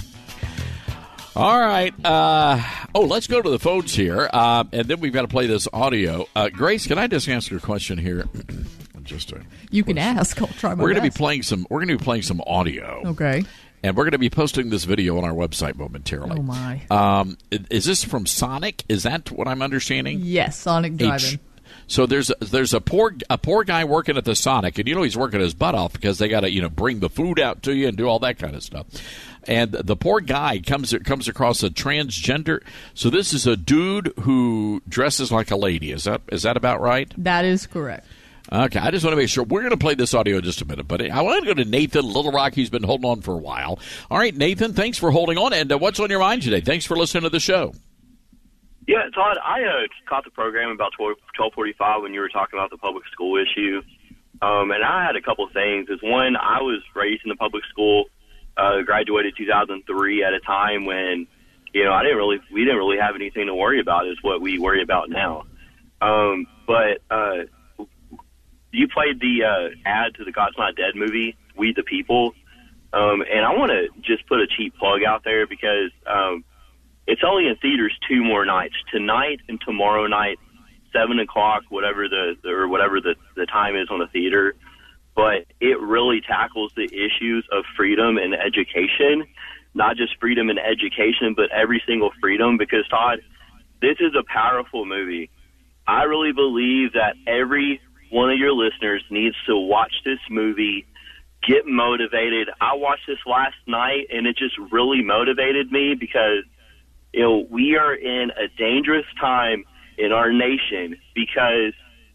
All right. Uh, oh, let's go to the phones here, uh, and then we've got to play this audio. Uh, Grace, can I just ask you a question here? just a you can question. ask. I'll try my We're going to best. be playing some. We're going to be playing some audio. Okay. And we're going to be posting this video on our website momentarily. Oh my! Um, is this from Sonic? Is that what I'm understanding? Yes, Sonic Drive-In. H- So there's there's a poor a poor guy working at the Sonic, and you know he's working his butt off because they got to you know bring the food out to you and do all that kind of stuff. And the poor guy comes comes across a transgender. So this is a dude who dresses like a lady. Is that is that about right? That is correct. Okay, I just want to make sure. We're going to play this audio in just a minute, but I want to go to Nathan, Little Rock. He's been holding on for a while. All right, Nathan, thanks for holding on. And uh, what's on your mind today? Thanks for listening to the show. Yeah, Todd, I uh, caught the program about twelve forty-five when you were talking about the public school issue. Um, and I had a couple of things. Is one, I was raised in the public school, uh, graduated two thousand three at a time when, you know, I didn't really, we didn't really have anything to worry about is what we worry about now. Um, but uh, you played the uh, ad to the God's Not Dead movie, We the People. Um, and I want to just put a cheap plug out there because um, it's only in theaters two more nights, tonight and tomorrow night, seven o'clock, whatever the, the or whatever the, the time is on the theater. But it really tackles the issues of freedom and education, not just freedom and education, but every single freedom. Because, Todd, this is a powerful movie. I really believe that every one of your listeners needs to watch this movie, get motivated. I watched this last night, and it just really motivated me because, you know, we are in a dangerous time in our nation because,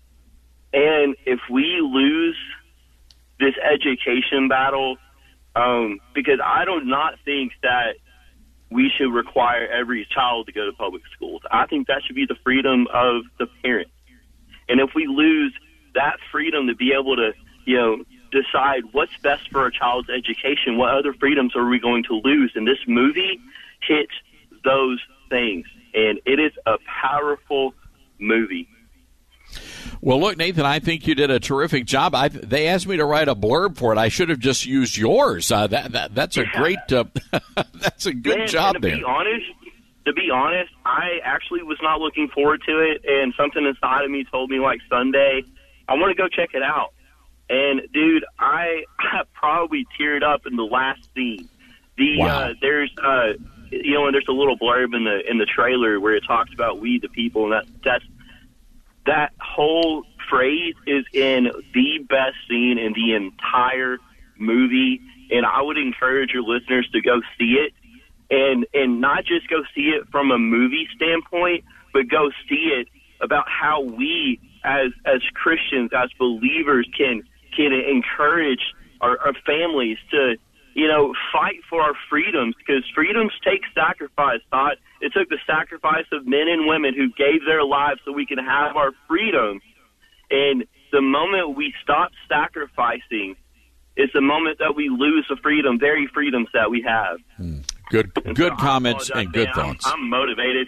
and if we lose this education battle, um, because I do not think that we should require every child to go to public schools. I think that should be the freedom of the parent. And if we lose that freedom to be able to, you know, decide what's best for a child's education, what other freedoms are we going to lose? And this movie hits those things, and it is a powerful movie. Well, look, Nathan, I think you did a terrific job. I, they asked me to write a blurb for it. I should have just used yours. Uh, that, that that's a yeah. great, uh, that's a good Man, job and to there. Be honest, to be honest, I actually was not looking forward to it, and something inside of me told me, like Sunday, I want to go check it out. And dude, I, I probably teared up in the last scene. The wow. uh, there's uh, you know, and there's a little blurb in the in the trailer where it talks about we the people, and that that's that whole phrase is in the best scene in the entire movie. And I would encourage your listeners to go see it, and and not just go see it from a movie standpoint, but go see it about how we as as Christians, as believers, can can encourage our, our families to, you know, fight for our freedoms, because freedoms take sacrifice. Todd. It took the sacrifice of men and women who gave their lives so we can have our freedom. And the moment we stop sacrificing is the moment that we lose the freedom, very freedoms that we have. Hmm. Good, and good so comments and good man, thoughts. I'm, I'm motivated.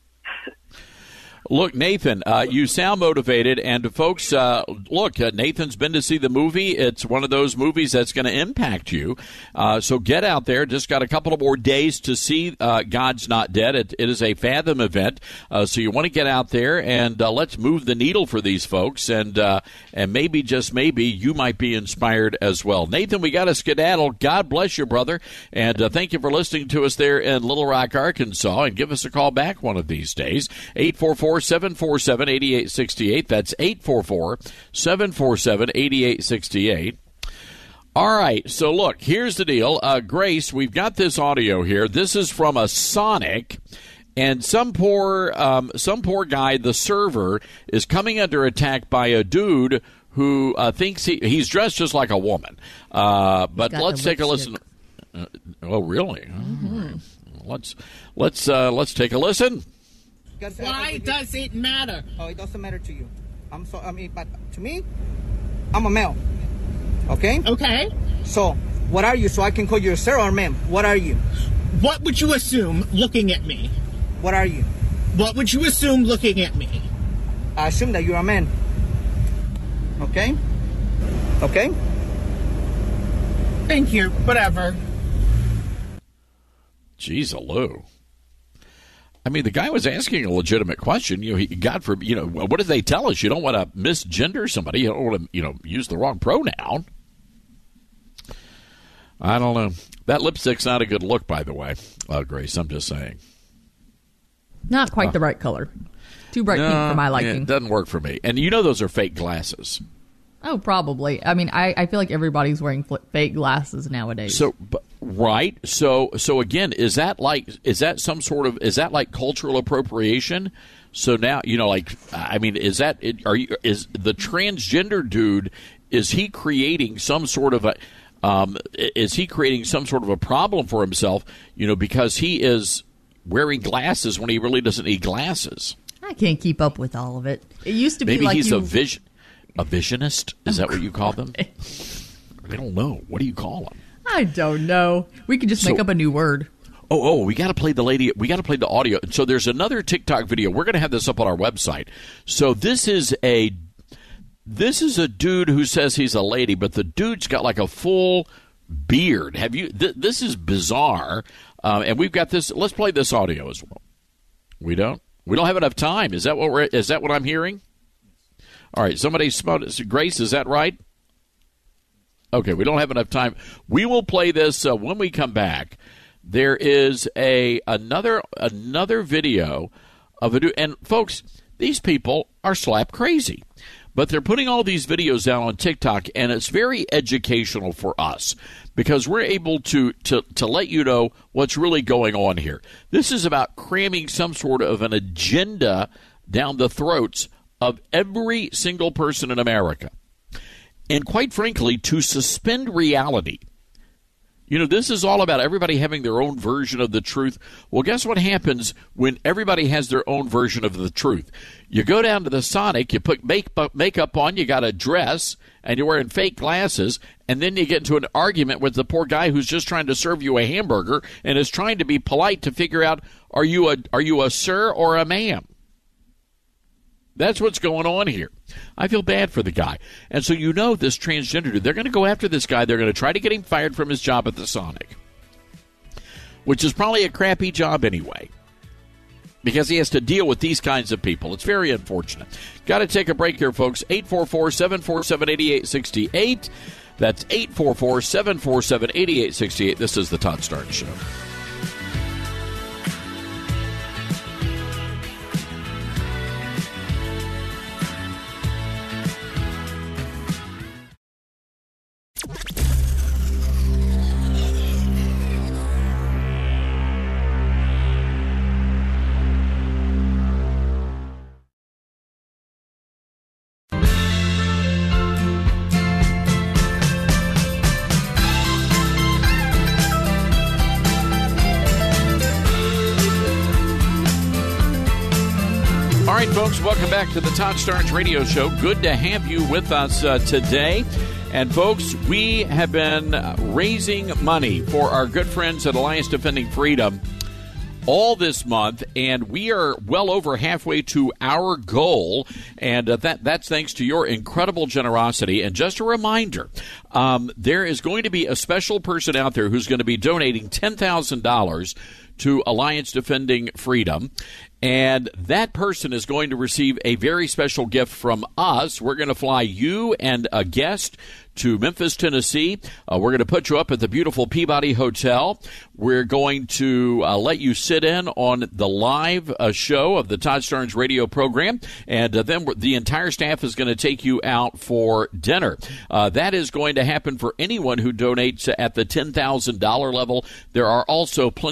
Look, Nathan, uh, you sound motivated, and folks, uh, look, uh, Nathan's been to see the movie. It's one of those movies that's going to impact you. Uh, so get out there. Just got a couple of more days to see uh, God's Not Dead. It, it is a Fathom event, uh, so you want to get out there and uh, let's move the needle for these folks, and uh, and maybe, just maybe, you might be inspired as well. Nathan, we got a skedaddle. God bless you, brother, and uh, thank you for listening to us there in Little Rock, Arkansas, and give us a call back one of these days. eight four four, seven four seven, eight eight six eight. That's eight four four, seven four seven, eight eight six eight. All right, so look, here's the deal. Uh, Grace, we've got this audio here. This is from a Sonic, and some poor, um, some poor guy, the server, is coming under attack by a dude who uh, thinks he, he's dressed just like a woman. Uh, but let's take a listen. Uh, oh, really? Mm-hmm. Let's let's uh, let's take a listen. Why does it matter? Oh, it doesn't matter to you. I'm so. I mean, but to me, I'm a male. Okay. Okay. So, what are you? So I can call you a sir or ma'am. What are you? What would you assume looking at me? What are you? What would you assume looking at me? I assume that you're a man. Okay? Okay? Thank you. Whatever. Jeez, Lou. I mean, the guy was asking a legitimate question. You know, he got from, you know, what did they tell us? You don't want to misgender somebody. You don't want to, you know, use the wrong pronoun. I don't know. That lipstick's not a good look, by the way, uh, Grace. I'm just saying. Not quite uh, the right color. Too bright no, pink for my liking. It doesn't work for me. And you know those are fake glasses. Oh, probably. I mean, I, I feel like everybody's wearing fl- fake glasses nowadays. So, but, right. So, so again, is that like, is that some sort of, is that like cultural appropriation? So now, you know, like, I mean, is that, are you, is the transgender dude, is he creating some sort of a, um, is he creating some sort of a problem for himself, you know, because he is wearing glasses when he really doesn't need glasses? I can't keep up with all of it. It used to be Maybe like he's you... a vision, a visionist. Is that what you call them? I don't know. What do you call them? I don't know. We could just so, make up a new word. Oh, oh, we got to play the lady. We got to play the audio. So there's another TikTok video. We're going to have this up on our website. So this is a this is a dude who says he's a lady, but the dude's got like a full beard. Have you? Th- this is bizarre. Um, and we've got this. Let's play this audio as well. We don't. We don't have enough time. Is that what we're? Is that what I'm hearing? All right. Somebody spelled it. Grace, is that right? Okay. We don't have enough time. We will play this uh, when we come back. There is a another another video of a dude, and folks, these people are slap crazy. But they're putting all these videos out on TikTok, and it's very educational for us because we're able to, to, to let you know what's really going on here. This is about cramming some sort of an agenda down the throats of every single person in America. And quite frankly, to suspend reality. You know, this is all about everybody having their own version of the truth. Well, guess what happens when everybody has their own version of the truth? You go down to the Sonic, you put make, makeup on, you got a dress, and you're wearing fake glasses, and then you get into an argument with the poor guy who's just trying to serve you a hamburger and is trying to be polite to figure out, are you a, are you a sir or a ma'am? That's what's going on here. I feel bad for the guy. And so you know this transgender dude, they're going to go after this guy. They're going to try to get him fired from his job at the Sonic, which is probably a crappy job anyway, because he has to deal with these kinds of people. It's very unfortunate. Got to take a break here, folks. eight four four, seven four seven, eight eight six eight. That's eight four four, seven four seven, eight eight six eight. This is the Todd Starnes Show. Folks, welcome back to the Todd Starnes Radio Show. Good to have you with us uh, today. And, folks, we have been raising money for our good friends at Alliance Defending Freedom all this month, and we are well over halfway to our goal, and uh, that that's thanks to your incredible generosity. And just a reminder, um, there is going to be a special person out there who's going to be donating ten thousand dollars to Alliance Defending Freedom. And that person is going to receive a very special gift from us. We're going to fly you and a guest to Memphis, Tennessee. Uh, we're going to put you up at the beautiful Peabody Hotel. We're going to uh, let you sit in on the live uh, show of the Todd Starnes radio program, and uh, then the entire staff is going to take you out for dinner. Uh, that is going to happen for anyone who donates at the ten thousand dollars level. There are also plenty of other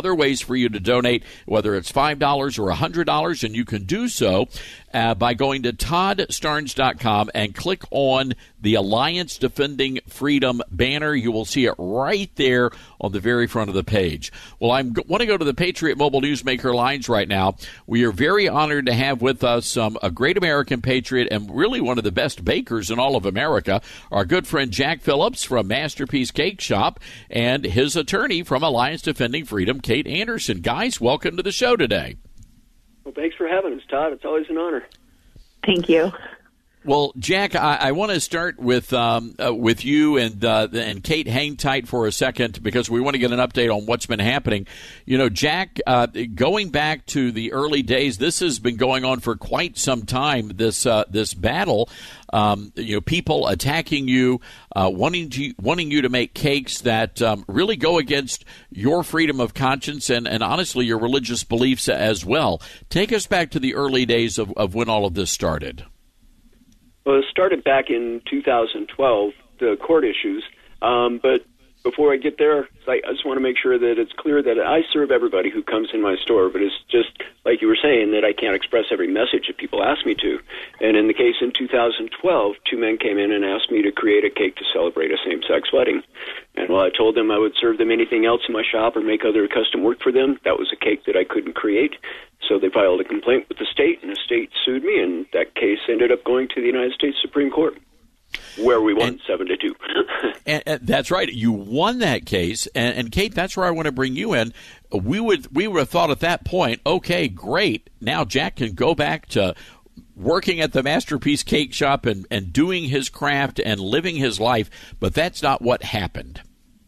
other ways for you to donate, whether it's five dollars or one hundred dollars, and you can do so uh, by going to Todd Starnes dot com and click on the Alliance Defending Freedom banner. You will see it right there on the very front of the page. Well, I want to go to the Patriot Mobile Newsmaker lines right now. We are very honored to have with us um, a great American patriot and really one of the best bakers in all of America, our good friend Jack Phillips from Masterpiece Cake Shop, and his attorney from Alliance Defending Freedom, Kate Anderson. Guys, welcome to the show today. Well, thanks for having us, Todd. It's always an honor. Thank you. Well, Jack, I, I want to start with um, uh, with you and uh, and Kate. Hang tight for a second because we want to get an update on what's been happening. You know, Jack, uh, going back to the early days, this has been going on for quite some time. This uh, this battle, um, you know, people attacking you, uh, wanting to wanting you to make cakes that um, really go against your freedom of conscience and, and honestly your religious beliefs as well. Take us back to the early days of, of when all of this started. Well, it started back in two thousand twelve, the court issues. Um, but before I get there, I just want to make sure that it's clear that I serve everybody who comes in my store. But it's just like you were saying that I can't express every message that people ask me to. And in the case in two thousand twelve, two men came in and asked me to create a cake to celebrate a same-sex wedding. And while I told them I would serve them anything else in my shop or make other custom work for them, that was a cake that I couldn't create. So they filed a complaint with the state, and the state sued me, and that case ended up going to the United States Supreme Court, where we won and, seven to two. and, and that's right. You won that case, and, and Kate, that's where I want to bring you in. We would we would have thought at that point, okay, great. Now Jack can go back to working at the Masterpiece Cake Shop and, and doing his craft and living his life, but that's not what happened.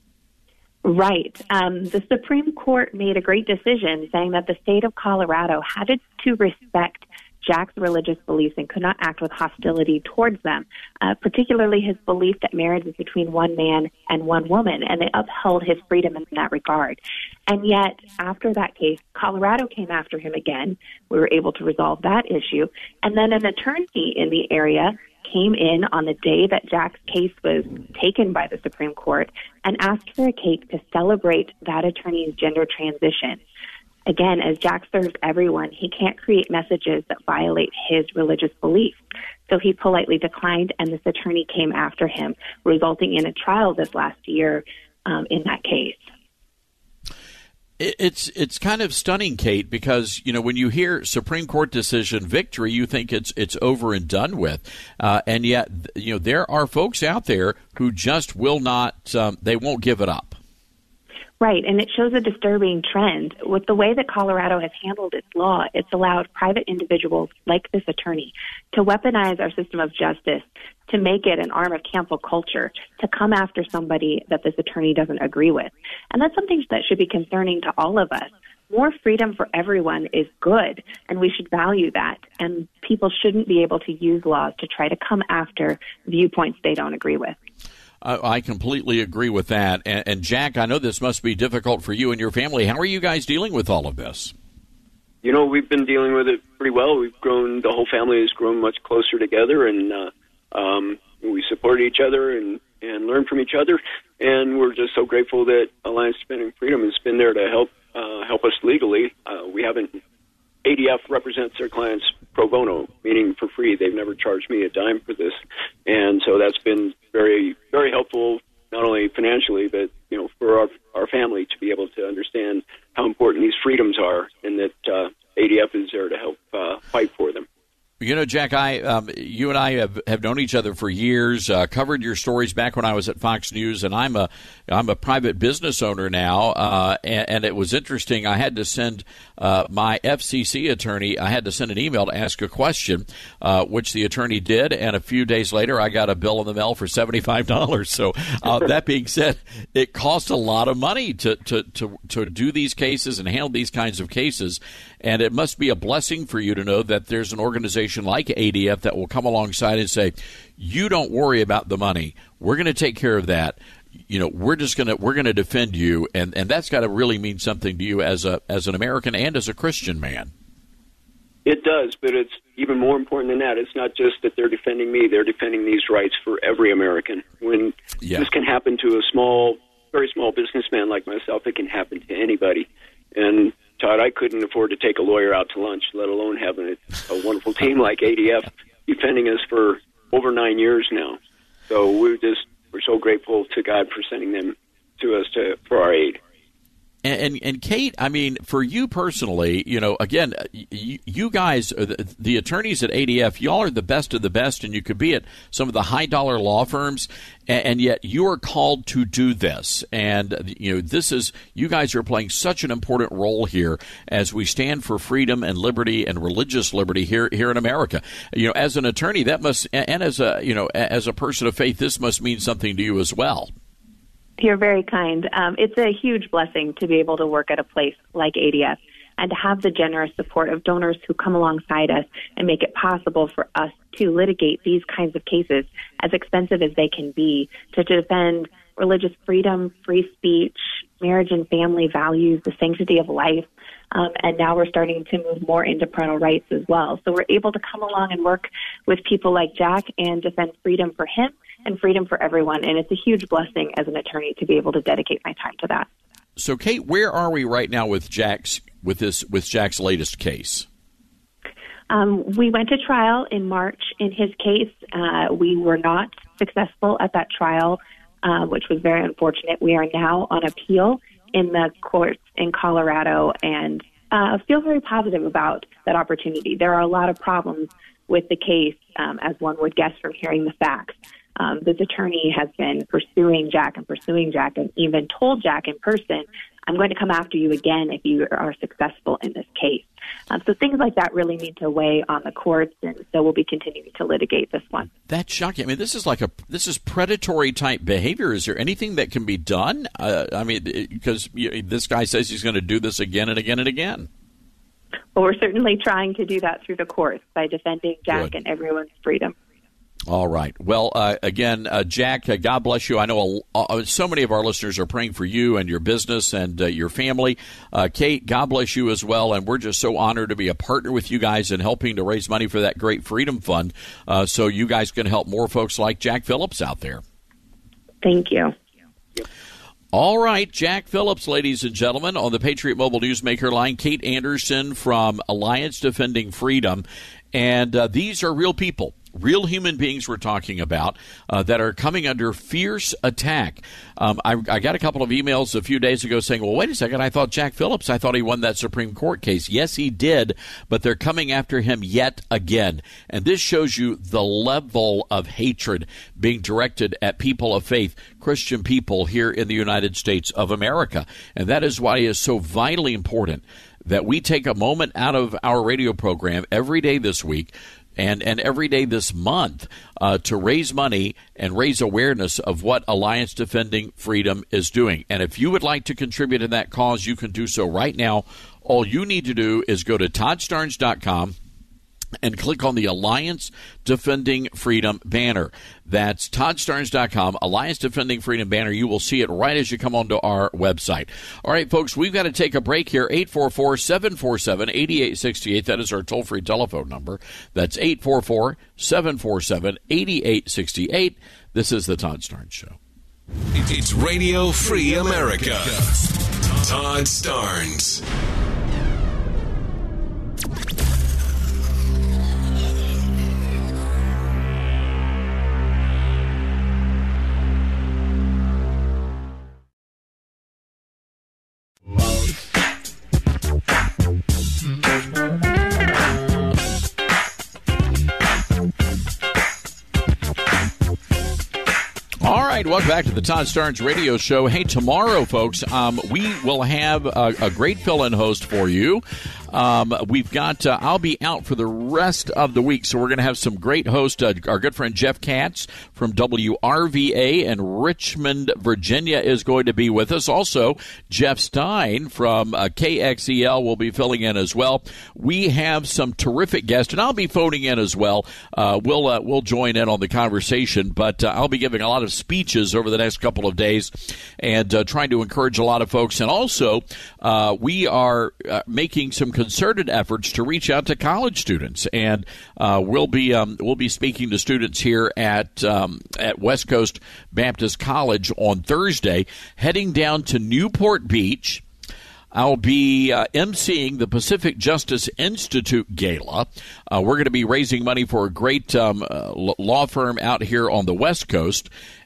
Right. Um, the Supreme Court made a great decision saying that the state of Colorado had to respect Jack's religious beliefs and could not act with hostility towards them, uh, particularly his belief that marriage is between one man and one woman, and they upheld his freedom in that regard. And yet, after that case, Colorado came after him again. We were able to resolve that issue. And then an attorney in the area came in on the day that Jack's case was taken by the Supreme Court and asked for a cake to celebrate that attorney's gender transition. Again, as Jack serves everyone, he can't create messages that violate his religious beliefs. So he politely declined, and this attorney came after him, resulting in a trial this last year um, in that case. It's it's kind of stunning, Kate, because you know when you hear Supreme Court decision victory, you think it's it's over and done with, uh, and yet you know there are folks out there who just will not, um, they won't give it up. Right, and it shows a disturbing trend. With the way that Colorado has handled its law, it's allowed private individuals like this attorney to weaponize our system of justice, to make it an arm of cancel culture, to come after somebody that this attorney doesn't agree with. And that's something that should be concerning to all of us. More freedom for everyone is good, and we should value that. And people shouldn't be able to use laws to try to come after viewpoints they don't agree with. I completely agree with that. And, and Jack, I know this must be difficult for you and your family. How are you guys dealing with all of this? You know, we've been dealing with it pretty well. We've grown, the whole family has grown much closer together, and uh, um, we support each other and, and learn from each other. And we're just so grateful that Alliance Defending Freedom has been there to help uh, help us legally. Uh, we haven't, A D F represents their clients pro bono, meaning for free. They've never charged me a dime for this. And so that's been very, very helpful, not only financially, but, you know, for our, our family to be able to understand how important these freedoms are, and that uh, A D F is there to help uh, fight for them. You know, Jack, I, um, you and I have, have known each other for years, uh, covered your stories back when I was at Fox News, and I'm a I'm a private business owner now, uh, and, and it was interesting. I had to send uh, my F C C attorney, I had to send an email to ask a question, uh, which the attorney did, and a few days later I got a bill in the mail for seventy-five dollars. So uh, that being said, it costs a lot of money to, to, to, to do these cases and handle these kinds of cases, and it must be a blessing for you to know that there's an organization like A D F that will come alongside and say, you don't worry about the money. We're going to take care of that. You know, we're just going to we're going to defend you. And, and that's got to really mean something to you as a as an American and as a Christian man. It does, but it's even more important than that. It's not just that they're defending me. They're defending these rights for every American. When yeah. this can happen to a small, very small businessman like myself, it can happen to anybody. And Todd, I couldn't afford to take a lawyer out to lunch, let alone having a, a wonderful team like A D F defending us for over nine years now. So we're just we're so grateful to God for sending them to us to for our aid. And, and, and Kate, I mean, for you personally, you know, again, you, you guys, the, the attorneys at A D F, y'all are the best of the best, and you could be at some of the high-dollar law firms, and, and yet you are called to do this. And, you know, this is, you guys are playing such an important role here as we stand for freedom and liberty and religious liberty here here in America. You know, as an attorney, that must, and as a, you know, as a person of faith, this must mean something to you as well. You're very kind. Um, it's a huge blessing to be able to work at a place like A D F and to have the generous support of donors who come alongside us and make it possible for us to litigate these kinds of cases, as expensive as they can be, to defend religious freedom, free speech, marriage and family values, the sanctity of life. Um, and now we're starting to move more into parental rights as well. So we're able to come along and work with people like Jack and defend freedom for him and freedom for everyone. And it's a huge blessing as an attorney to be able to dedicate my time to that. So, Kate, where are we right now with Jack's with this with Jack's latest case? Um, we went to trial in March in his case. Uh, we were not successful at that trial, uh, which was very unfortunate. We are now on appeal in the courts in Colorado and uh, feel very positive about that opportunity. There are a lot of problems with the case, um, as one would guess from hearing the facts. Um, this attorney has been pursuing Jack and pursuing Jack and even told Jack in person, I'm going to come after you again if you are successful in this case. Um, so things like that really need to weigh on the courts, and so we'll be continuing to litigate this one. That's shocking. I mean, this is like a this is predatory type behavior. Is there anything that can be done? Uh, I mean, because you know, this guy says he's going to do this again and again and again. Well, we're certainly trying to do that through the courts by defending Jack Good. and everyone's freedom. All right. Well, uh, again, uh, Jack, uh, God bless you. I know a, uh, so many of our listeners are praying for you and your business and uh, your family. Uh, Kate, God bless you as well. And we're just so honored to be a partner with you guys in helping to raise money for that great Freedom Fund uh, so you guys can help more folks like Jack Phillips out there. Thank you. All right, Jack Phillips, ladies and gentlemen, on the Patriot Mobile Newsmaker line, Kate Anderson from Alliance Defending Freedom. And uh, these are real people. Real human beings we're talking about uh, that are coming under fierce attack. Um, I, I got a couple of emails a few days ago saying, well, wait a second, I thought Jack Phillips, I thought he won that Supreme Court case. Yes, he did, but they're coming after him yet again. And this shows you the level of hatred being directed at people of faith, Christian people here in the United States of America. And that is why it is so vitally important that we take a moment out of our radio program every day this week and, and every day this month uh, to raise money and raise awareness of what Alliance Defending Freedom is doing. And if you would like to contribute in that cause, you can do so right now. All you need to do is go to Todd Starnes dot com and click on the Alliance Defending Freedom banner. That's Todd Starnes dot com, Alliance Defending Freedom banner. You will see it right as you come onto our website. All right, folks, we've got to take a break here. eight four four, seven four seven, eight eight six eight. That is our toll-free telephone number. That's eight four four, seven four seven, eight eight six eight. This is the Todd Starnes Show. It's Radio Free America. Todd Starnes. All right, welcome back to the Todd Starnes Radio Show. Hey, tomorrow, folks, um, we will have a, a great fill-in host for you. Um, we've got, uh, I'll be out for the rest of the week, so we're going to have some great hosts. Uh, our good friend Jeff Katz from W R V A in Richmond, Virginia is going to be with us. Also, Jeff Stein from uh, K X E L will be filling in as well. We have some terrific guests, and I'll be phoning in as well. Uh, we'll, uh, we'll join in on the conversation, but uh, I'll be giving a lot of speeches over the next couple of days and uh, trying to encourage a lot of folks. And also, uh, we are uh, making some concerted efforts to reach out to college students, and uh, we'll be um, we'll be speaking to students here at um, at West Coast Baptist College on Thursday, heading down to Newport Beach. I'll be uh, emceeing the Pacific Justice Institute Gala. Uh, we're going to be raising money for a great um, uh, law firm out here on the West Coast.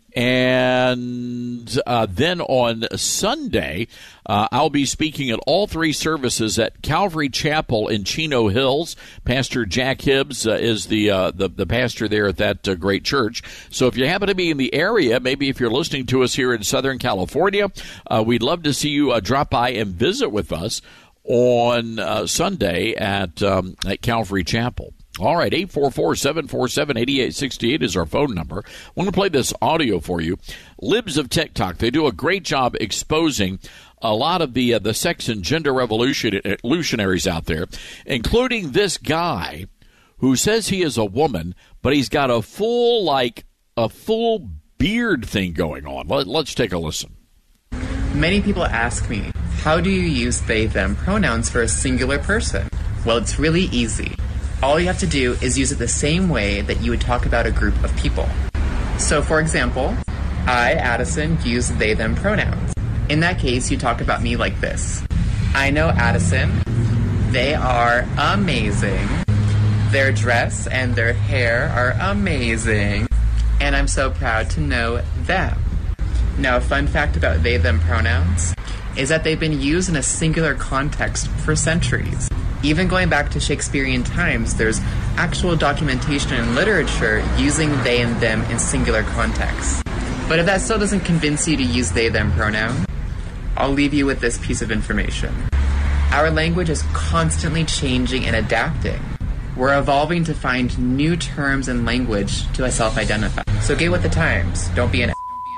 And uh, then on Sunday, uh, I'll be speaking at all three services at Calvary Chapel in Chino Hills. Pastor Jack Hibbs uh, is the, uh, the the pastor there at that uh, great church. So if you happen to be in the area, maybe if you're listening to us here in Southern California, uh, we'd love to see you uh, drop by and visit with us on uh, Sunday at um, at Calvary Chapel. All right, eight four four, seven four seven, eight eight six eight is our phone number. I want to play this audio for you. Libs of TikTok, they do a great job exposing a lot of the uh, the sex and gender revolution, revolutionaries out there, including this guy who says he is a woman, but he's got a full, like, a full beard thing going on. Let, let's take a listen. Many people ask me, how do you use they, them pronouns for a singular person? Well, it's really easy. All you have to do is use it the same way that you would talk about a group of people. So, for example, I, Addison, use they, them pronouns. In that case, you talk about me like this. I know Addison. They are amazing. Their dress and their hair are amazing. And I'm so proud to know them. Now, a fun fact about they, them pronouns is that they've been used in a singular context for centuries. Even going back to Shakespearean times, there's actual documentation in literature using they and them in singular contexts. But if that still doesn't convince you to use they, them pronoun, I'll leave you with this piece of information. Our language is constantly changing and adapting. We're evolving to find new terms and language to self-identify. So get with the times. Don't be an...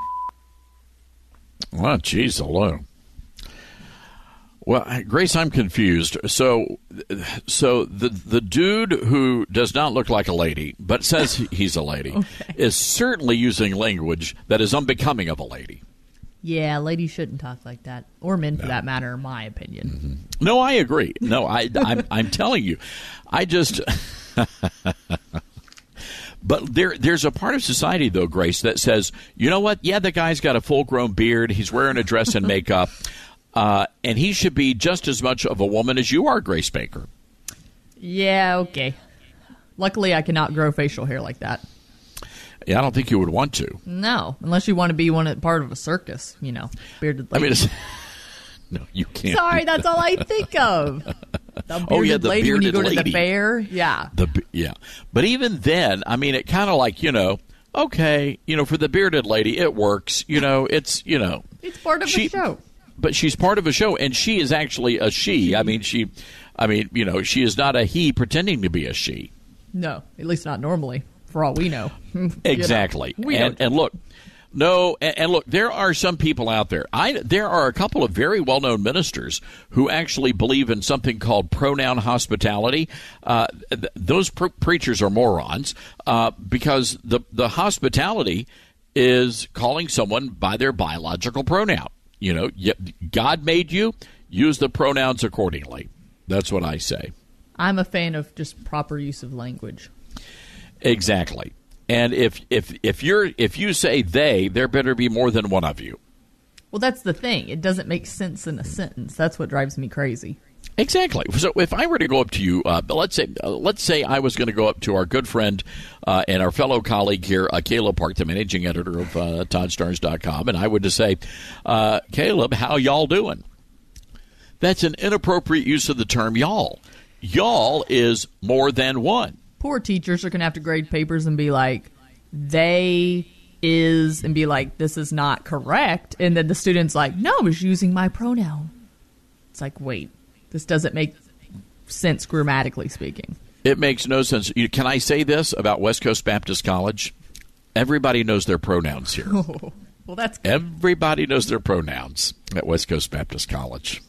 Well, geez, alone. Well, Grace, I'm confused. So, so the the dude who does not look like a lady but says he's a lady okay. is certainly using language that is unbecoming of a lady. Yeah, ladies shouldn't talk like that, or men for no. that matter, in my opinion. Mm-hmm. No, I agree. No, I, I'm I'm telling you, I just. But there, there's a part of society, though, Grace, that says, you know what? Yeah, the guy's got a full-grown beard. He's wearing a dress and makeup. Uh, and he should be just as much of a woman as you are, Grace Baker. Yeah, okay. Luckily, I cannot grow facial hair like that. Yeah, I don't think you would want to. No, unless you want to be one part of a circus, you know, bearded lady. I mean, it's, no, you can't. Sorry, that's all I think of. The bearded oh yeah, the lady bearded when you go lady. to the fair. Yeah. The yeah, but even then, I mean, it kind of like you know, okay, you know, for the bearded lady, it works. You know, it's you know, it's part of she, the show. But she's part of a show, and she is actually a she. I mean, she, I mean, you know, she is not a he pretending to be a she. No, at least not normally, for all we know. Exactly. You know, we and, and look, no, and, and look, there are some people out there. I there are a couple of very well-known ministers who actually believe in something called pronoun hospitality. Uh, th- those pre- preachers are morons uh, because the the hospitality is calling someone by their biological pronoun. You know, God made you, use the pronouns accordingly. That's what I say. I'm a fan of just proper use of language. Exactly. And if if if you're if you say they, there better be more than one of you. Well, that's the thing. It doesn't make sense in a sentence. That's what drives me crazy. Exactly. So if I were to go up to you, uh, let's say uh, let's say I was going to go up to our good friend uh, and our fellow colleague here, uh, Caleb Park, the managing editor of uh, Todd Starnes dot com, and I would just say, uh, Caleb, how y'all doing? That's an inappropriate use of the term y'all. Y'all is more than one. Poor teachers are going to have to grade papers and be like, they is, and be like, this is not correct. And then the student's like, no, I was using my pronoun. It's like, wait. This doesn't make sense grammatically speaking. It makes no sense. Can I say this about West Coast Baptist College? Everybody knows their pronouns here. Oh, well, that's good. Everybody knows their pronouns at West Coast Baptist College.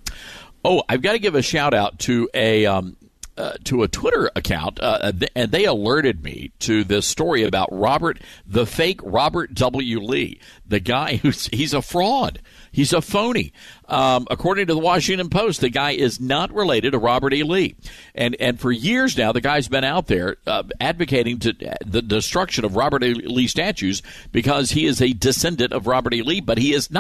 Oh, I've got to give a shout out to a um, uh, to a Twitter account, uh, and they alerted me to this story about Robert, the fake Robert W. Lee, the guy who's he's a fraud. He's a phony. Um, according to the Washington Post, the guy is not related to Robert E. Lee. And and for years now, the guy's been out there uh, advocating to the destruction of Robert E. Lee statues because he is a descendant of Robert E. Lee, but he is not.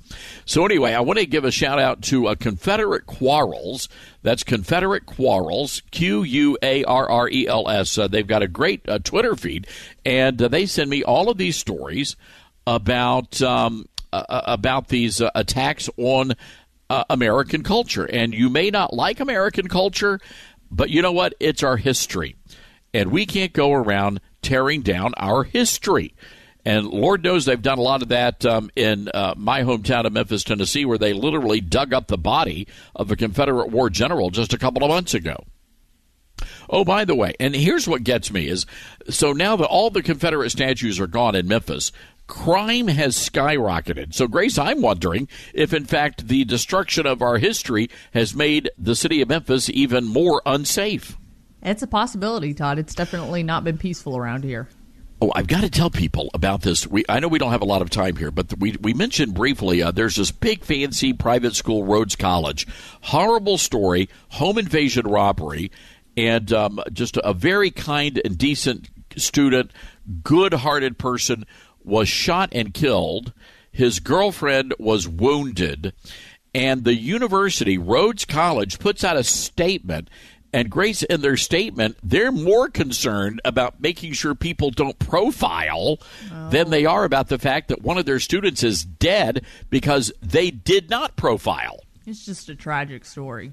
So anyway, I want to give a shout out to uh, Confederate Quarrels. That's Confederate Quarrels, Q U A R R E L S. Uh, they've got a great uh, Twitter feed, and uh, they send me all of these stories about um, uh, about these uh, attacks on uh, American culture. And you may not like American culture, but you know what? It's our history, and we can't go around tearing down our history. And Lord knows they've done a lot of that um, in uh, my hometown of Memphis, Tennessee, where they literally dug up the body of a Confederate war general just a couple of months ago. Oh, by the way, and here's what gets me is, so now that all the Confederate statues are gone in Memphis, crime has skyrocketed. So, Grace, I'm wondering if, in fact, the destruction of our history has made the city of Memphis even more unsafe. It's a possibility, Todd. It's definitely not been peaceful around here. Oh, I've got to tell people about this. We, I know we don't have a lot of time here, but we we mentioned briefly uh, there's this big, fancy private school, Rhodes College. Horrible story, home invasion robbery, and um, just a very kind and decent student, good-hearted person was shot and killed. His girlfriend was wounded, and the university, Rhodes College, puts out a statement. And, Grace, in their statement, they're more concerned about making sure people don't profile oh. than they are about the fact that one of their students is dead because they did not profile. It's just a tragic story.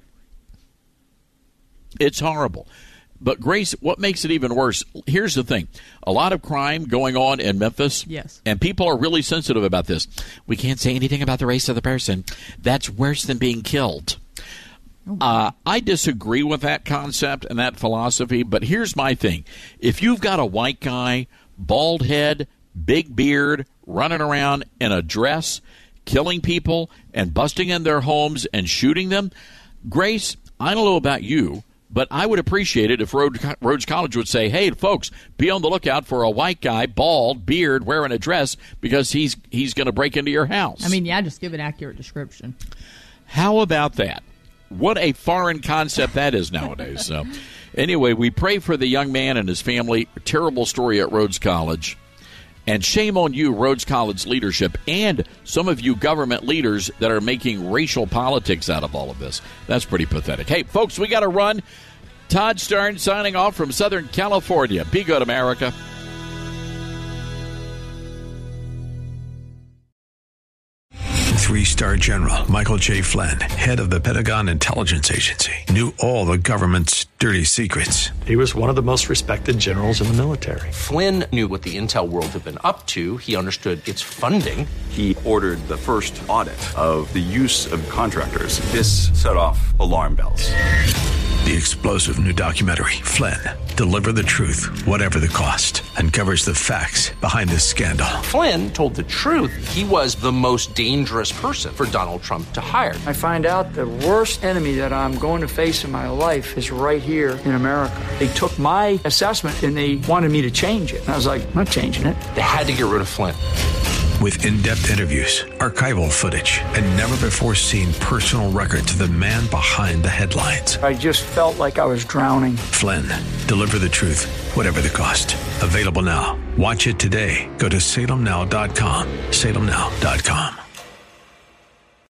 It's horrible. But, Grace, what makes it even worse, here's the thing. A lot of crime going on in Memphis. Yes. And people are really sensitive about this. We can't say anything about the race of the person. That's worse than being killed. Uh, I disagree with that concept and that philosophy, but here's my thing. If you've got a white guy, bald head, big beard, running around in a dress, killing people and busting in their homes and shooting them, Grace, I don't know about you, but I would appreciate it if Rhodes College would say, hey, folks, be on the lookout for a white guy, bald, beard, wearing a dress, because he's he's going to break into your house. I mean, yeah, just give an accurate description. How about that? What a foreign concept that is nowadays. So, anyway, we pray for the young man and his family. Terrible story at Rhodes College. And shame on you, Rhodes College leadership, and some of you government leaders that are making racial politics out of all of this. That's pretty pathetic. Hey, folks, we got to run. Todd Starnes signing off from Southern California. Be good, America. Three-star General Michael J. Flynn, head of the Pentagon Intelligence Agency, knew all the government's dirty secrets. He was one of the most respected generals in the military. Flynn knew what the intel world had been up to. He understood its funding. He ordered the first audit of the use of contractors. This set off alarm bells. The explosive new documentary, Flynn, Deliver the Truth, Whatever the Cost, uncovers the facts behind this scandal. Flynn told the truth. He was the most dangerous person for Donald Trump to hire. I find out the worst enemy that I'm going to face in my life is right here in America. They took my assessment and they wanted me to change it. And I was like, I'm not changing it. They had to get rid of Flynn. With in-depth interviews, archival footage, and never-before-seen personal records of the man behind the headlines. I just felt like I was drowning. Flynn, Deliver the Truth, Whatever the Cost. Available now. Watch it today. Go to salem now dot com. salem now dot com.